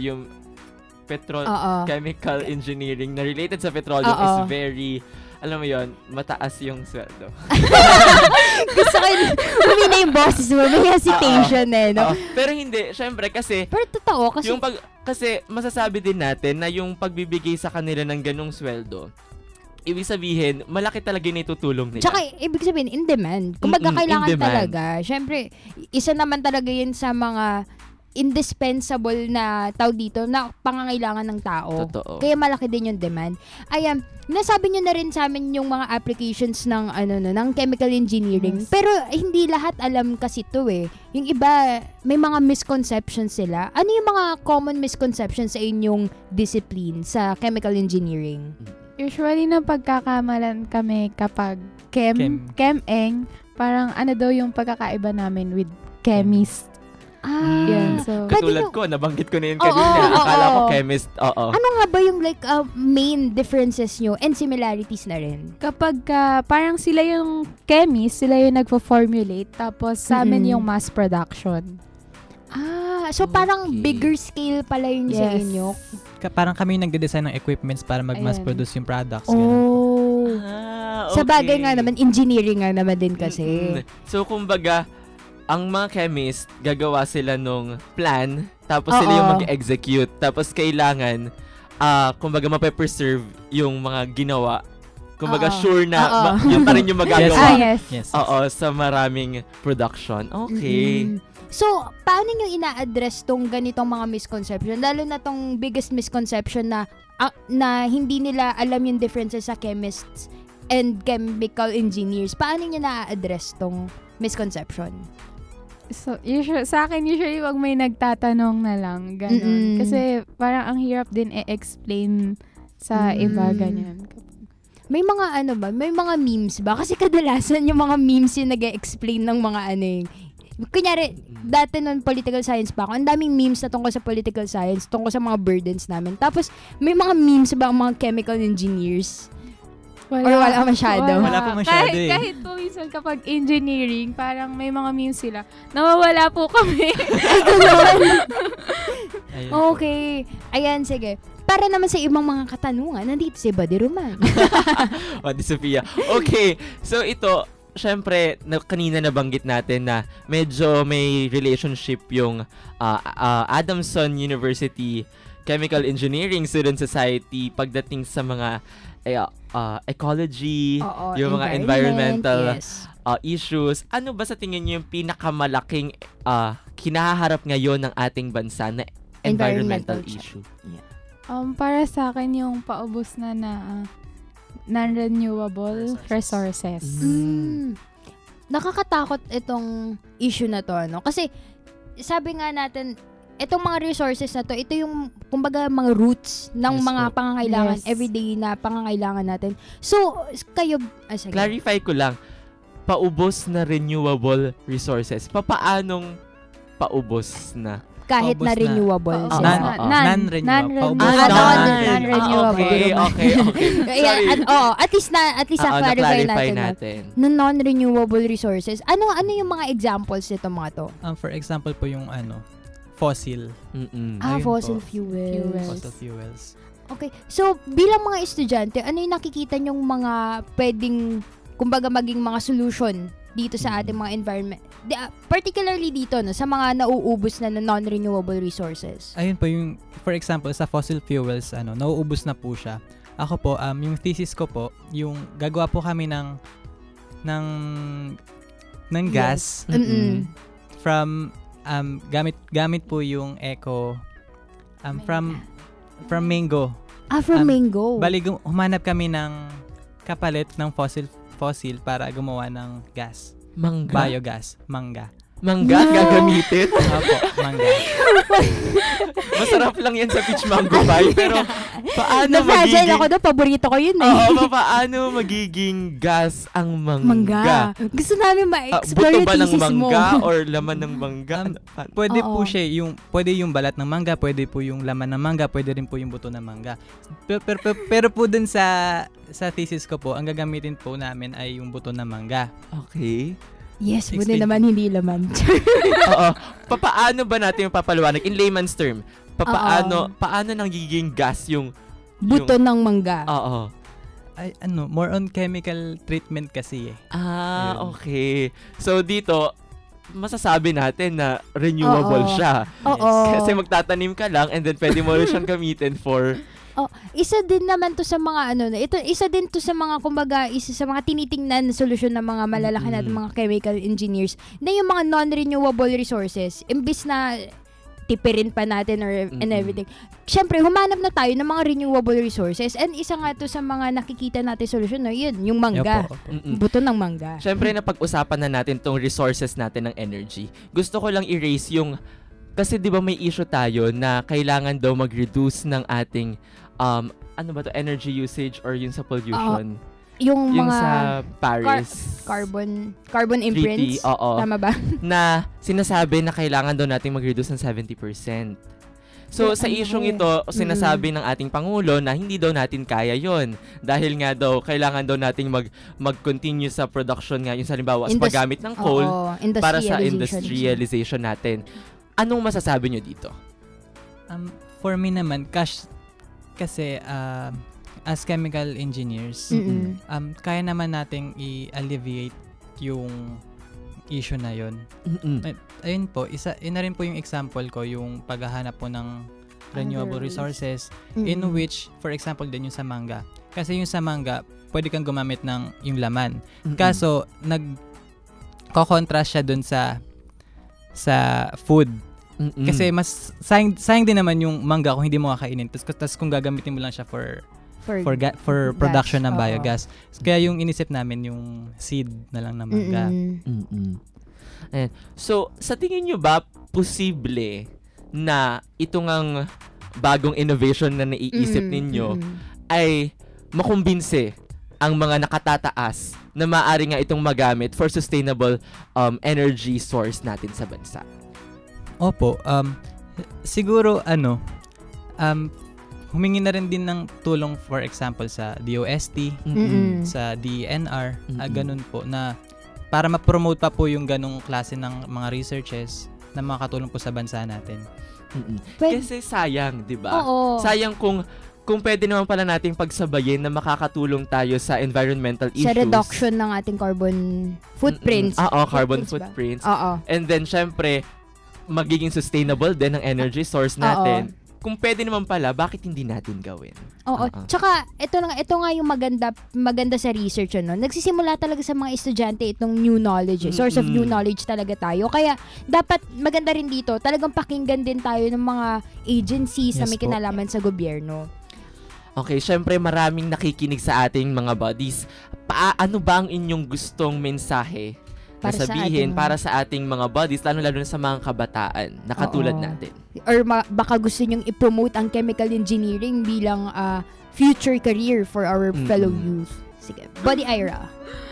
Speaker 2: chemical engineering na related sa petroleum is very, alam mo yon, mataas yung sweldo.
Speaker 3: Gusto ko humina yung boses mo, may hesitation no?
Speaker 2: Pero hindi, syempre kasi
Speaker 3: pero totoo kasi
Speaker 2: kasi masasabi din natin na yung pagbibigay sa kanila ng ganong sweldo, ibig sabihin, malaki talaga yung itutulong nila.
Speaker 3: Tsaka, ibig sabihin, in demand. Kung kailangan talaga. Syempre, isa naman talaga yun sa mga indispensable na tawag dito na pangangailangan ng tao.
Speaker 2: Totoo.
Speaker 3: Kaya malaki din yung demand. Nasabi nyo na rin sa amin yung mga applications ng ng chemical engineering. Yes. Pero hindi lahat alam kasi to Yung iba, may mga misconceptions sila. Ano yung mga common misconceptions sa inyong discipline sa chemical engineering?
Speaker 4: Usually na pagkakamalan kami kapag chem-eng, parang ano daw yung pagkakaiba namin with chemist.
Speaker 3: Yan.
Speaker 4: So,
Speaker 2: katulad ko, nabanggit ko na yun kanina. Akala ko chemist.
Speaker 3: Ano nga ba yung main differences nyo and similarities na rin?
Speaker 4: Kapag parang sila yung chemist, sila yung nagpo-formulate, tapos sa amin yung mass production.
Speaker 3: So parang bigger scale pala yun sa inyo?
Speaker 5: Parang kami yung nagde-design ng equipments para mag-mass produce yung products.
Speaker 3: Okay. Sa bagay nga naman, engineering nga naman din kasi.
Speaker 2: So kumbaga, ang mga chemist, gagawa sila nung plan, tapos sila yung mag-execute, tapos kailangan, kumbaga, mape-preserve yung mga ginawa. Kumbaga, sure na, yun pa rin yung magagawa.
Speaker 4: Yes.
Speaker 2: Sa maraming production. Okay.
Speaker 3: So, paano nyo ina-address tong ganitong mga misconception? Lalo na tong biggest misconception na hindi nila alam yung differences sa chemists and chemical engineers. Paano nyo na-address tong misconception?
Speaker 4: So, sa akin, usually, wag may nagtatanong na lang. Ganun. Kasi, parang ang hirap din i-explain sa iba, ganyan.
Speaker 3: May mga may mga memes ba? Kasi kadalasan yung mga memes yung nag-explain ng mga kunyari, dati nun political science pa ako, ang daming memes na tungkol sa political science, tungkol sa mga burdens namin. Tapos, may mga memes ba ang mga chemical engineers? Wala masyado?
Speaker 5: Wala po masyado
Speaker 4: Kahit po minsan kapag engineering, parang may mga memes sila. Nawawala po kami.
Speaker 3: Okay. Ayan, sige. Para naman sa ibang mga katanungan, nandito si Buddy Roman.
Speaker 2: Buddy Sofia. Okay. So ito, syempre, kanina nabanggit natin na medyo may relationship yung Adamson University Chemical Engineering Student Society pagdating sa mga ecology, yung mga environmental issues. Ano ba sa tingin niyo yung pinakamalaking kinaharap ngayon ng ating bansa na environmental issue?
Speaker 4: Para sa akin yung paubos na non-renewable resources.
Speaker 3: Nakakatakot itong issue na to, no? Kasi sabi nga natin, itong mga resources na to, ito yung, kumbaga, mga roots ng mga pangangailangan, everyday na pangangailangan natin. So, kayo,
Speaker 2: clarify ko lang, paubos na renewable resources. Papaanong paubos na?
Speaker 3: Kahit na renewable.
Speaker 4: Non-renewable.
Speaker 3: At least na-clarify natin. Na non-renewable resources. Ano yung mga examples nito mga to?
Speaker 5: For example po yung fossil.
Speaker 3: Fossil fuels.
Speaker 5: Fossil fuels.
Speaker 3: Okay. So, bilang mga estudyante, ano yung nakikita nyong mga pwedeng, kumbaga, maging mga solution dito sa ating mga environment? Particularly dito, no, sa mga nauubos na non-renewable resources.
Speaker 5: Ayun po yung, for example, sa fossil fuels, nauubos na po siya. Ako po, yung thesis ko po, yung gagawa po kami ng gas from gamit po yung eco from mango.
Speaker 3: From mango.
Speaker 5: Bali, humanap kami ng kapalit ng fossil para gumawa ng gas.
Speaker 2: Mangga?
Speaker 5: Biogas. Mangga.
Speaker 2: Mangga? Gagamitin?
Speaker 5: Opo, mangga.
Speaker 2: Masarap lang yan sa peach mango pie, pero paano
Speaker 3: magiging... ako doon, paborito ko yun eh.
Speaker 2: Oo, paano magiging gas ang mangga?
Speaker 3: Gusto namin ma-explore yung thesis mo.
Speaker 2: Buto ba ng mangga or laman ng mangga?
Speaker 5: Pwede po siya, pwede yung balat ng mangga, pwede po yung laman ng mangga, pwede rin po yung buto ng mangga. Pero po dun sa thesis ko po, ang gagamitin po namin ay yung buto ng mangga.
Speaker 2: Okay.
Speaker 3: Yes, buti naman hindi laman.
Speaker 2: Oo. Paano ba natin yung papaliwanag? In layman's term, paano nagiging gas yung
Speaker 3: buto ng mangga?
Speaker 2: Oo.
Speaker 5: Ay, more on chemical treatment kasi eh.
Speaker 2: Okay. So dito, masasabi natin na renewable siya.
Speaker 3: Oo.
Speaker 2: Kasi magtatanim ka lang and then pwede mo rin siyang gamitin for...
Speaker 3: isa din naman to sa mga isa din to sa mga, kumbaga, isa sa mga tinitingnan na solusyon ng mga malalaki natin mga chemical engineers na yung mga non-renewable resources, imbis na tipirin pa natin and everything. Syempre, humanap na tayo ng mga renewable resources, and isa nga to sa mga nakikita natin solusyon na yun, yung mangga. Buto ng mangga.
Speaker 2: Syempre, napag-usapan na natin tong resources natin ng energy. Gusto ko lang i-raise yung, kasi di ba may issue tayo na kailangan daw mag-reduce ng ating energy usage or yung sa pollution.
Speaker 3: Yung mga
Speaker 2: sa Paris
Speaker 3: carbon imprints. Tama ba?
Speaker 2: Na sinasabi na kailangan daw nating mag-reduce ng 70%. So, sa isyong ito, sinasabi ng ating Pangulo na hindi daw natin kaya yon dahil nga daw, kailangan daw nating mag-continue sa production nga, yung sa halimbawa, sa paggamit ng coal para sa industrialization natin. Anong masasabi nyo dito?
Speaker 5: For me naman, kasi as chemical engineers, kaya naman nating i-alleviate yung issue na yon. Ayun po, yun na rin po yung example ko, yung paghahanap po ng renewable resources in which, for example, din yung sa mangga. Kasi yung sa mangga, pwede kang gumamit ng yung laman. Kaso, nag-contrast siya dun sa food. Kasi mas sayang din naman yung mangga kung hindi mo kakainin. Tapos kung gagamitin mo lang siya for production ng biogas. Kaya yung inisip namin yung seed na lang ng mangga.
Speaker 2: So, sa tingin nyo ba posible na itong ang bagong innovation na naiisip ninyo ay makumbinse ang mga nakatataas na maaari nga itong magamit for sustainable energy source natin sa bansa?
Speaker 5: Opo, siguro humingi na rin din ng tulong, for example sa DOST, sa DENR, ganun po, na para ma-promote pa po yung ganung klase ng mga researches na makakatulong po sa bansa natin.
Speaker 2: Kasi sayang, 'di ba? Sayang kung pwede naman pala nating pagsabayin na makakatulong tayo sa environmental issues.
Speaker 3: Sa reduction ng ating carbon footprints.
Speaker 2: Carbon footprints. And then syempre magiging sustainable din ang energy source natin. kung pwede naman pala, bakit hindi natin gawin?
Speaker 3: Oo. Tsaka, ito nga yung maganda sa research. Nagsisimula talaga sa mga estudyante itong new knowledge. Source of new knowledge talaga tayo. Kaya, dapat maganda rin dito, talagang pakinggan din tayo ng mga agencies na may kinalaman sa gobyerno.
Speaker 2: Okay, syempre maraming nakikinig sa ating mga buddies. Ano ba ang inyong gustong mensahe na sabihin para sa ating mga buddies, lalo na sa mga kabataan na katulad natin?
Speaker 3: Or baka gusto nyong i-promote ang chemical engineering bilang future career for our fellow youth. Sige, Buddy Ira.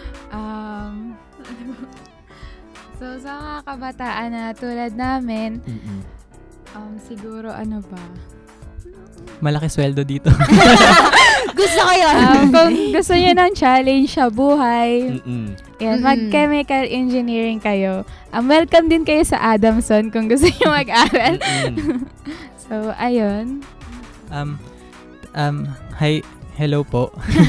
Speaker 4: So, sa mga kabataan na tulad namin, siguro ano ba?
Speaker 5: Malaki sweldo dito.
Speaker 3: Gusto ko yun.
Speaker 4: Kung gusto nyo ng challenge sa buhay, yan, mag-chemical engineering kayo. Welcome din kayo sa Adamson kung gusto nyo mag-aral. So, ayun.
Speaker 5: Hi, hello po.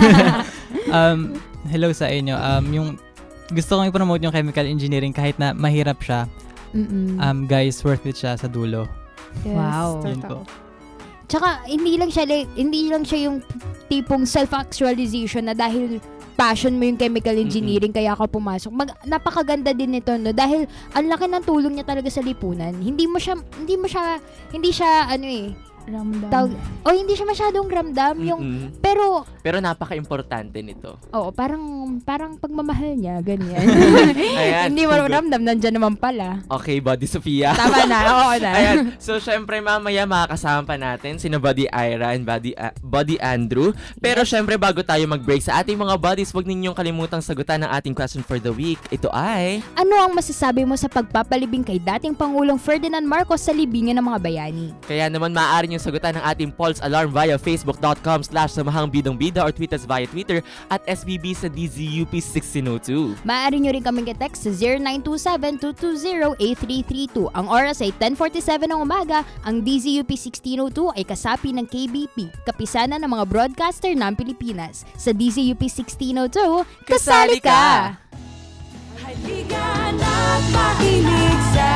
Speaker 5: Hello sa inyo. Yung gusto kong i-promote yung chemical engineering kahit na mahirap siya. Guys, worth it siya sa dulo.
Speaker 3: Yes, wow.
Speaker 5: Yun po.
Speaker 3: Tsaka, hindi lang siya yung tipong self-actualization na dahil passion mo yung chemical engineering kaya ka pumasok. Napakaganda din nito, no? Dahil ang laki ng tulong niya talaga sa lipunan. Hindi siya ramdam. Hindi siya masyadong ramdam yung pero napaka-importante nito. Oo, parang pagmamahal niya, ganyan.
Speaker 2: Ayan,
Speaker 3: hindi mo ramdam, nandiyan naman pala.
Speaker 2: Okay, Buddy Sofia.
Speaker 3: Tama na, oo na.
Speaker 2: Ayan, so syempre mamaya makakasama pa natin sina Buddy Ira and Buddy Andrew. Pero syempre bago tayo mag-break sa ating mga buddies, huwag ninyong kalimutang sagutan ang ating question for the week. Ito ay, ano
Speaker 3: ang masasabi mo sa pagpapalibing kay dating Pangulong Ferdinand Marcos sa libingan ng mga bayani?
Speaker 2: Kaya naman maaari nyo sagutan ng ating Pulse Alarm via facebook.com/samahangbidongbida or tweet us via Twitter at SBB sa DZUP1602.
Speaker 3: Maaari nyo rin kaming i-text sa 0927-220-8332. Ang oras ay 10:47 ng umaga. Ang DZUP1602 ay kasapi ng KBP, kapisanan ng mga broadcaster ng Pilipinas. Sa DZUP1602, kasali ka!
Speaker 12: Halika na't makinig sa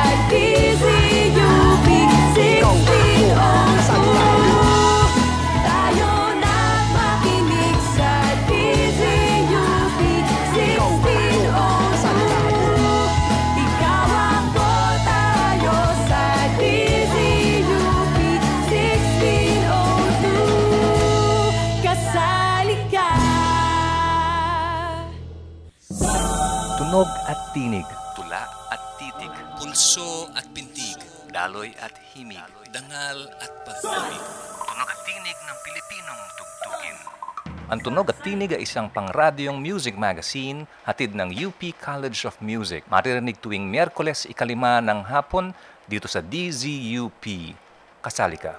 Speaker 12: DZUP1602. Tayo na't makinig sa DZUP1602. Ikaw ako, tayo sa DZUP1602. Kasali ka.
Speaker 7: Tunog at tinig, tula at titig, pulso at pintig, daloy at himig, dangal at pag-ibig. Tunog at tinig ng Pilipinong tugtugin. Ang Tunog at Tinig ay isang pangradyong music magazine hatid ng UP College of Music. Maririnig tuwing Miyerkules 5 ng hapon dito sa DZUP. Kasali ka.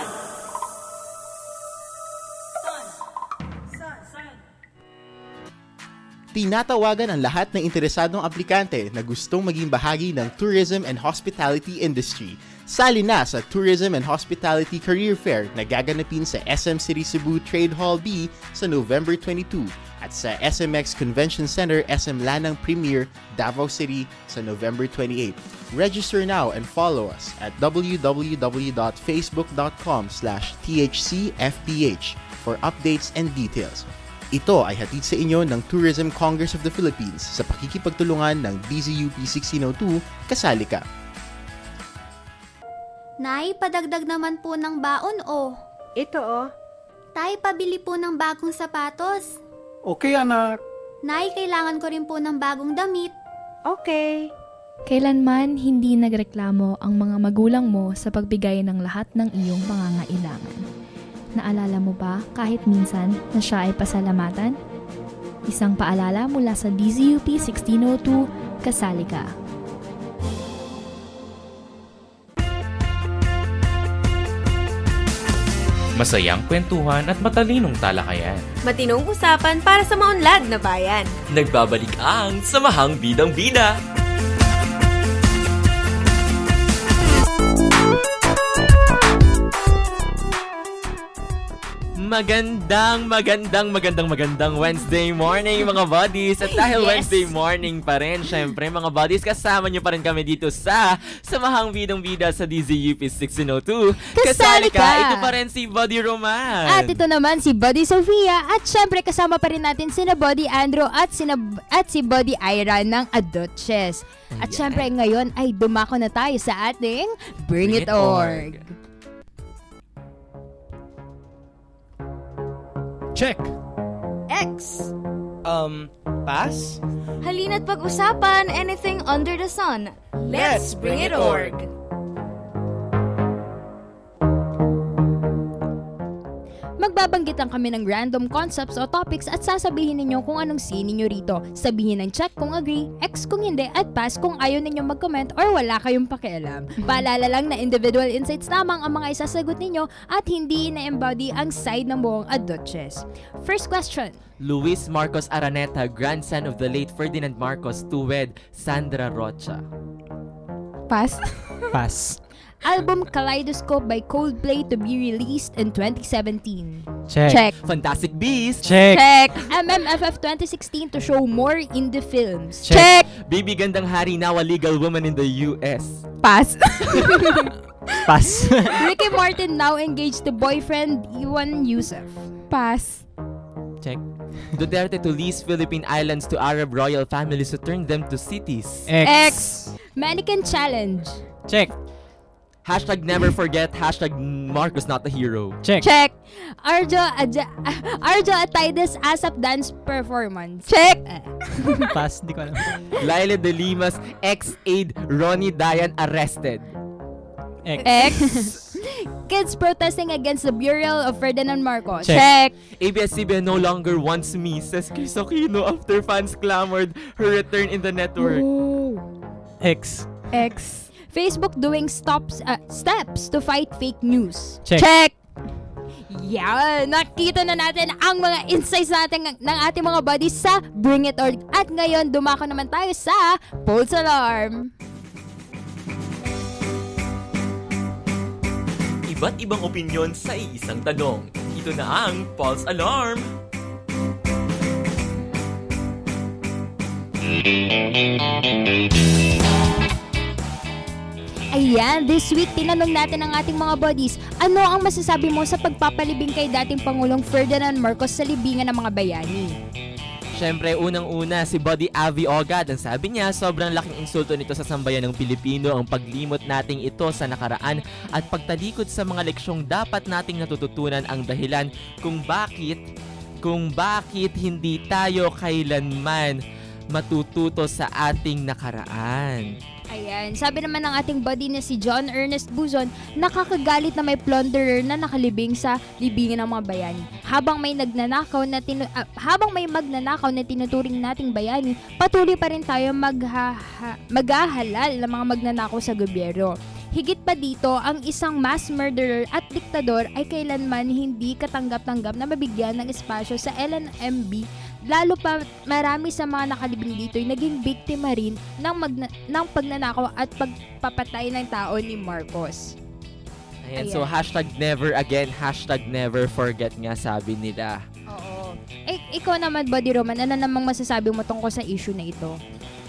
Speaker 22: Tinatawagan ang lahat ng interesadong aplikante na gustong maging bahagi ng tourism and hospitality industry. Sali na sa Tourism and Hospitality Career Fair na gaganapin sa SM City Cebu Trade Hall B sa November 22 at sa SMX Convention Center SM Lanang Premier, Davao City sa November 28. Register now and follow us at www.facebook.com/THCFPH for updates and details. Ito ay hatid sa inyo ng Tourism Congress of the Philippines sa pakikipagtulungan ng DZUP1602, Kasali Ka.
Speaker 23: Nay, padagdag naman po ng baon
Speaker 6: Ito
Speaker 23: Tay, pabili po ng bagong sapatos.
Speaker 24: Okay, anak.
Speaker 23: Nay, kailangan ko rin po ng bagong damit.
Speaker 6: Okay.
Speaker 25: Kailanman hindi nagreklamo ang mga magulang mo sa pagbigay ng lahat ng iyong pangangailangan. Naalala mo ba kahit minsan na siya ay pasalamatan? Isang paalala mula sa DZUP1602, Kasali Ka.
Speaker 11: Masayang kwentuhan at matalinong talakayan.
Speaker 6: Matinong usapan para sa maunlad na bayan.
Speaker 11: Nagbabalik ang Samahang Bidang Bida.
Speaker 2: Magandang Wednesday morning mga buddies. At dahil Wednesday morning pa rin, syempre mga buddies, kasama nyo pa rin kami dito sa Samahang Bidang-Bida sa DZUP 1602. Kasali ka! Ito pa rin si Buddy Roman.
Speaker 3: At ito naman si Buddy Sofia. At syempre kasama pa rin natin sina Buddy Andrew at si Buddy Ira ng Adotches. At syempre ngayon ay dumako na tayo sa ating Bring It Org.
Speaker 1: Check.
Speaker 8: X.
Speaker 1: Pass?
Speaker 8: Halina't pag-usapan anything under the sun. Let's bring it org.
Speaker 3: Magbabanggitan kami ng random concepts o topics at sasabihin ninyo kung anong scene ninyo rito. Sabihin ng check kung agree, X kung hindi, at pass kung ayaw ninyo mag-comment or wala kayong pakialam. Paalala lang na individual insights lamang ang mga isasagot ninyo at hindi na-embody ang side ng buong Adotches. First question.
Speaker 2: Luis Marcos Araneta, grandson of the late Ferdinand Marcos, to wed Sandra Rocha.
Speaker 4: Pass.
Speaker 1: Pass.
Speaker 3: Album Kaleidoscope by Coldplay to be released in 2017.
Speaker 1: Check.
Speaker 2: Fantastic Beasts.
Speaker 1: Check.
Speaker 3: MMFF 2016 to show more indie films.
Speaker 1: Check.
Speaker 2: Bibi Gandang Hari, now a legal woman in the US.
Speaker 4: Pass.
Speaker 1: Pass.
Speaker 3: Ricky Martin now engaged to boyfriend Iwan Yusuf.
Speaker 4: Pass.
Speaker 2: Check. Duterte to lease Philippine Islands to Arab royal families to turn them to cities.
Speaker 3: X. Mannequin Challenge.
Speaker 1: Check.
Speaker 2: Hashtag never forget, hashtag Marcos not the hero.
Speaker 1: Check.
Speaker 3: Arjo Atides ASAP dance performance.
Speaker 4: Check.
Speaker 1: Pass, di ko alam.
Speaker 2: Laila de Limas, ex-aide Ronnie Dayan arrested.
Speaker 4: X.
Speaker 3: Kids protesting against the burial of Ferdinand Marcos.
Speaker 1: Check.
Speaker 2: ABS-CBN no longer wants me, says Chris Aquino after fans clamored her return in the network.
Speaker 1: X.
Speaker 3: Facebook doing steps to fight fake news.
Speaker 1: Check.
Speaker 3: Yeah, nakita na natin ang mga insights natin ng ating mga buddies sa Bring It Org. At ngayon, dumako naman tayo sa Pulse Alarm.
Speaker 11: Iba't ibang opinyon sa isang tanong. Ito na ang Pulse Alarm.
Speaker 3: Ayan, this week tinanong natin ang ating mga buddies, ano ang masasabi mo sa pagpapalibing kay dating Pangulong Ferdinand Marcos sa libingan ng mga bayani?
Speaker 2: Siyempre, unang-una, si Buddy Avi Ogad. Ang sabi niya, sobrang laking insulto nito sa sambayan ng Pilipino ang paglimot nating ito sa nakaraan at pagtalikod sa mga leksyong dapat nating natututunan ang dahilan kung bakit hindi tayo kailanman matututo sa ating nakaraan.
Speaker 3: Ayan, sabi naman ng ating buddy na si John Ernest Buzon, nakakagalit na may plunderer na nakalibing sa libingan ng mga bayani. Habang may magnanakaw na tinuturing nating bayani, patuloy pa rin tayo maghahalal ng mga magnanakaw sa gobyerno. Higit pa dito, ang isang mass murderer at diktador ay kailanman hindi katanggap-tanggap na mabigyan ng espasyo sa LNMB. Lalo pa marami sa mga nakalibing dito ay naging biktima rin ng pagnanakaw at pagpapatay ng tao ni Marcos.
Speaker 2: Ayan. So hashtag never again, hashtag never forget nga sabi nila.
Speaker 3: Oo. Ikaw naman, Buddy Roman, ano namang masasabi mo tungkol sa issue na ito?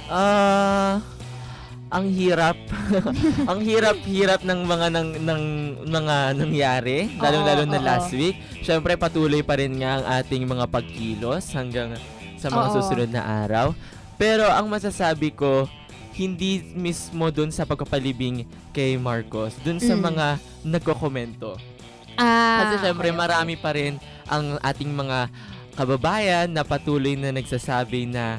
Speaker 2: Ang hirap. Ang hirap ng mga nangyari, lalo na last week. Syempre patuloy pa rin nga ang ating mga pagkilos hanggang sa mga susunod na araw. Pero ang masasabi ko, hindi mismo dun sa pagpapalibing kay Marcos, dun sa mga nagko-komento. Kasi syempre marami pa rin ang ating mga kababayan na patuloy na nagsasabi na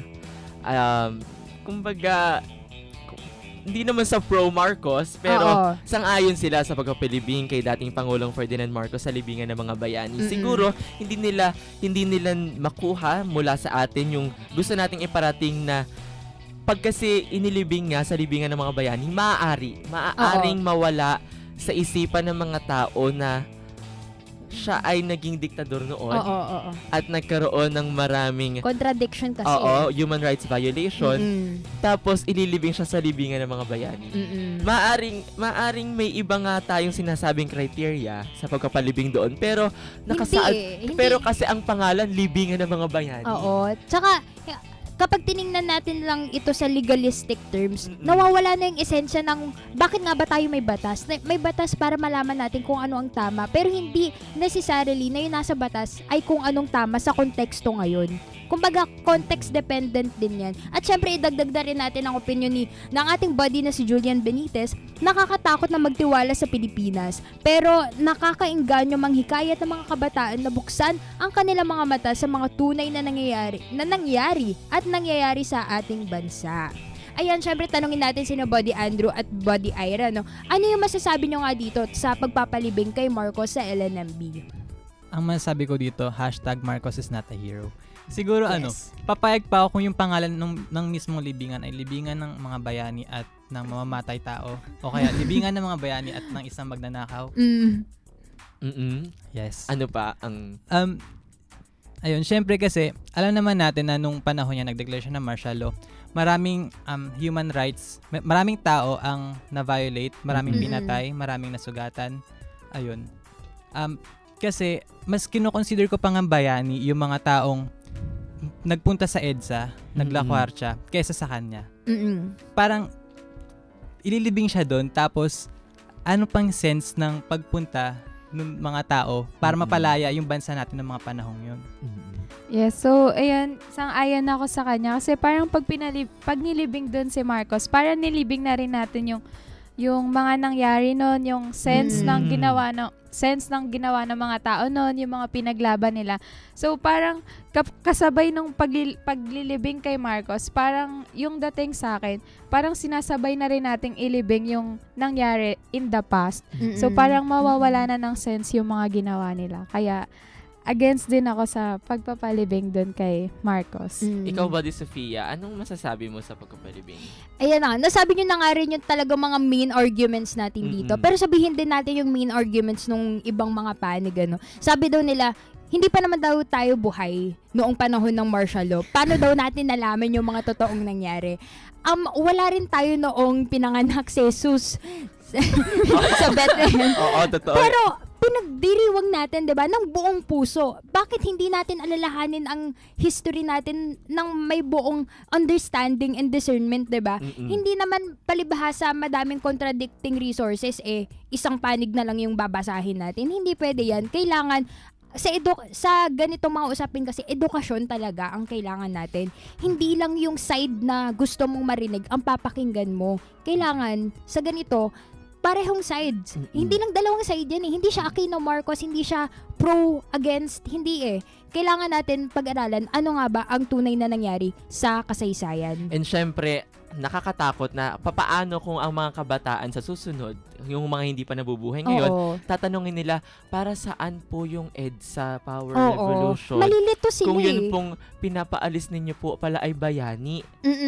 Speaker 2: kumbaga hindi naman sa pro-Marcos, pero sang-ayon sila sa pagpapalibing kay dating Pangulong Ferdinand Marcos sa libingan ng mga bayani. Siguro, hindi nila makuha mula sa atin yung gusto nating iparating na pag kasi inilibing nga sa libingan ng mga bayani, maaaring mawala sa isipan ng mga tao na siya ay naging diktador noon.
Speaker 3: Oo.
Speaker 2: At nagkaroon ng maraming
Speaker 3: Contradiction kasi.
Speaker 2: human rights violation. Tapos ililibing siya sa libingan ng mga bayani. Maaring may iba nga tayong sinasabing criteria sa pagpapalibing doon, pero
Speaker 3: Hindi.
Speaker 2: pero kasi ang pangalan libingan ng mga bayani.
Speaker 3: Oo. Tsaka kapag tiningnan natin lang ito sa legalistic terms, nawawala na yung esensya ng bakit nga ba tayo may batas? May batas para malaman natin kung ano ang tama, pero hindi necessarily na yung nasa batas ay kung anong tama sa konteksto ngayon. Kumbaga, context-dependent din yan. At syempre, idagdag na rin natin ang opinion ng ating buddy na si Julian Benitez. Nakakatakot na magtiwala sa Pilipinas, pero nakakainganyo manghikayat ng mga kabataan na buksan ang kanilang mga mata sa mga tunay na nangyayari sa ating bansa. Ayan, syempre tanungin natin sino Buddy Andrew at Buddy Ira, no? Ano yung masasabi nyo nga dito sa pagpapalibing kay Marcos sa LNMB?
Speaker 5: Ang masasabi ko dito, #Marcos is not a hero. Siguro papayag pa ako kung yung pangalan ng mismong libingan ay libingan ng mga bayani at ng mamamatay tao, o kaya libingan ng mga bayani at ng isang magnanakaw. Yes.
Speaker 2: Ano pa ang
Speaker 5: ayun, syempre kasi alam naman natin na nung panahon niya nag-declare siya ng martial law, maraming human rights, maraming tao ang na-violate, maraming pinatay, maraming nasugatan. Ayun. Kasi mas kino-consider ko pang ang bayani yung mga taong nagpunta sa EDSA, naglakwar siya, kaysa sa kanya. Parang ililibing siya doon, tapos ano pang sense ng pagpunta ng mga tao para mapalaya yung bansa natin ng mga panahong yun.
Speaker 4: Yes, so ayan, sang-ayon ako sa kanya kasi parang pag nilibing doon si Marcos, parang nilibing na rin natin yung mga nangyari noon, yung sense ng ginawa ng mga tao noon, yung mga pinaglaban nila. So parang kasabay nung paglilibing kay Marcos, parang yung dating sa akin, parang sinasabay na rin nating ilibing yung nangyari in the past. So parang mawawala na ng sense yung mga ginawa nila. Kaya against din ako sa pagpapalibing doon kay Marcos.
Speaker 2: Ikaw ba, Sofia, anong masasabi mo sa pagpapalibing?
Speaker 3: Ayan na, nasabi nyo na nga rin yung talaga mga main arguments natin dito. Pero sabihin din natin yung main arguments nung ibang mga panig. Sabi daw nila, hindi pa naman daw tayo buhay noong panahon ng martial law. Paano daw natin nalaman yung mga totoong nangyari? Wala rin tayo noong pinanganak si Jesus sa Bethlehem.
Speaker 2: Oo, totoo.
Speaker 3: Pero pinagdiriwang natin, 'di ba, ng buong puso. Bakit hindi natin alalahanin ang history natin ng may buong understanding and discernment, 'di ba? Hindi naman palibhasa madaming contradicting resources isang panig na lang yung babasahin natin. Hindi pwede 'yan. Kailangan sa ganitong mga usapin kasi edukasyon talaga ang kailangan natin. Hindi lang yung side na gusto mong marinig ang papakinggan mo. Kailangan sa ganito parehong sides. Hindi lang dalawang side yan Hindi siya Aquino Marcos, hindi siya pro, against, hindi Kailangan natin pag-aralan ano nga ba ang tunay na nangyari sa kasaysayan.
Speaker 2: And syempre, nakakatakot na papaano kung ang mga kabataan sa susunod, yung mga hindi pa nabubuhay ngayon, tatanungin nila, para saan po yung EDSA Power Revolution?
Speaker 3: Malilito sila
Speaker 2: kung yun pong pinapaalis ninyo po pala ay bayani.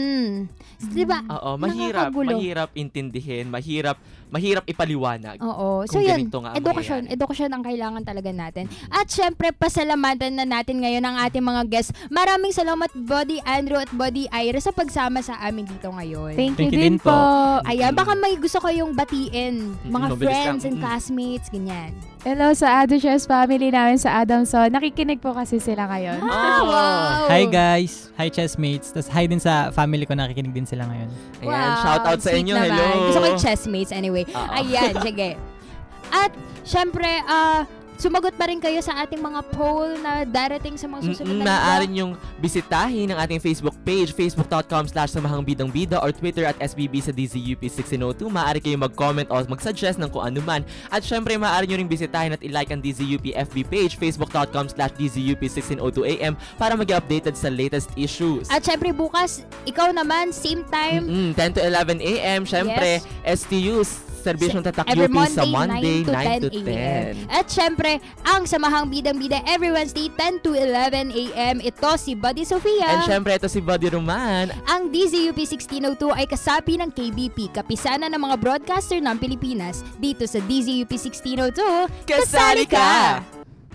Speaker 3: Diba?
Speaker 2: Oo, mahirap intindihin, mahirap ipaliwanag.
Speaker 3: So yun, edukasyon ang kailangan talaga natin. At syempre, pasalamatan na natin ngayon ang ating mga guests. Maraming salamat Buddy Andrew at Buddy Ira sa pagsama sa amin dito ngayon.
Speaker 4: Thank you din po.
Speaker 3: Ayan, baka may gusto kayong batiin, mga friends and classmates, ganyan.
Speaker 4: Hello sa Adushes family namin sa Adamson. Nakikinig po kasi sila ngayon.
Speaker 3: Wow!
Speaker 5: Hi guys! Hi chessmates! Tapos hi din sa family ko, nakikinig din sila ngayon.
Speaker 2: Ayan, shout out sa inyo.
Speaker 3: Naman.
Speaker 2: Hello!
Speaker 3: Gusto ko yung chessmates anyway. Ayan, sige. At syempre, sumagot pa rin kayo sa ating mga poll na darating sa mga susunod na
Speaker 2: maaari nyong bisitahin ang ating Facebook page, facebook.com/samahangbidang-bida or Twitter @SBB sa DZUP1602. Maaari kayong mag-comment o mag-suggest ng kung ano man. At syempre, maaari nyo rin bisitahin at i-like ang DZUP FB page, facebook.com/DZUP1602am para mag-updated sa latest issues.
Speaker 3: At syempre, bukas, ikaw naman, same time.
Speaker 2: 10 to 11 a.m. Syempre, STUs. Serbisyong Tatak UP sa Monday, 9 to 10.
Speaker 3: At syempre, ang Samahang Bidang-Bida every Wednesday, 10 to 11 a.m. Ito si Buddy Sofia.
Speaker 2: And syempre, ito si Buddy Roman.
Speaker 3: Ang DZUP 1602 ay kasapi ng KBP, kapisanan ng mga broadcaster ng Pilipinas. Dito sa DZUP 1602,
Speaker 2: kasali ka!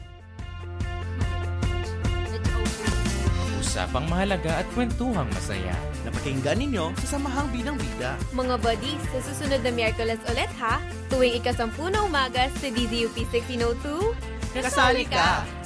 Speaker 19: usapang mahalaga at kwentuhang masaya.
Speaker 9: Napakinggan ninyo sa Samahang Bidang-Bida.
Speaker 6: Mga buddies, sa susunod na Miyerkules ulit ha, tuwing 10:00 ng umaga sa DZUP 1602,
Speaker 9: Kasali ka!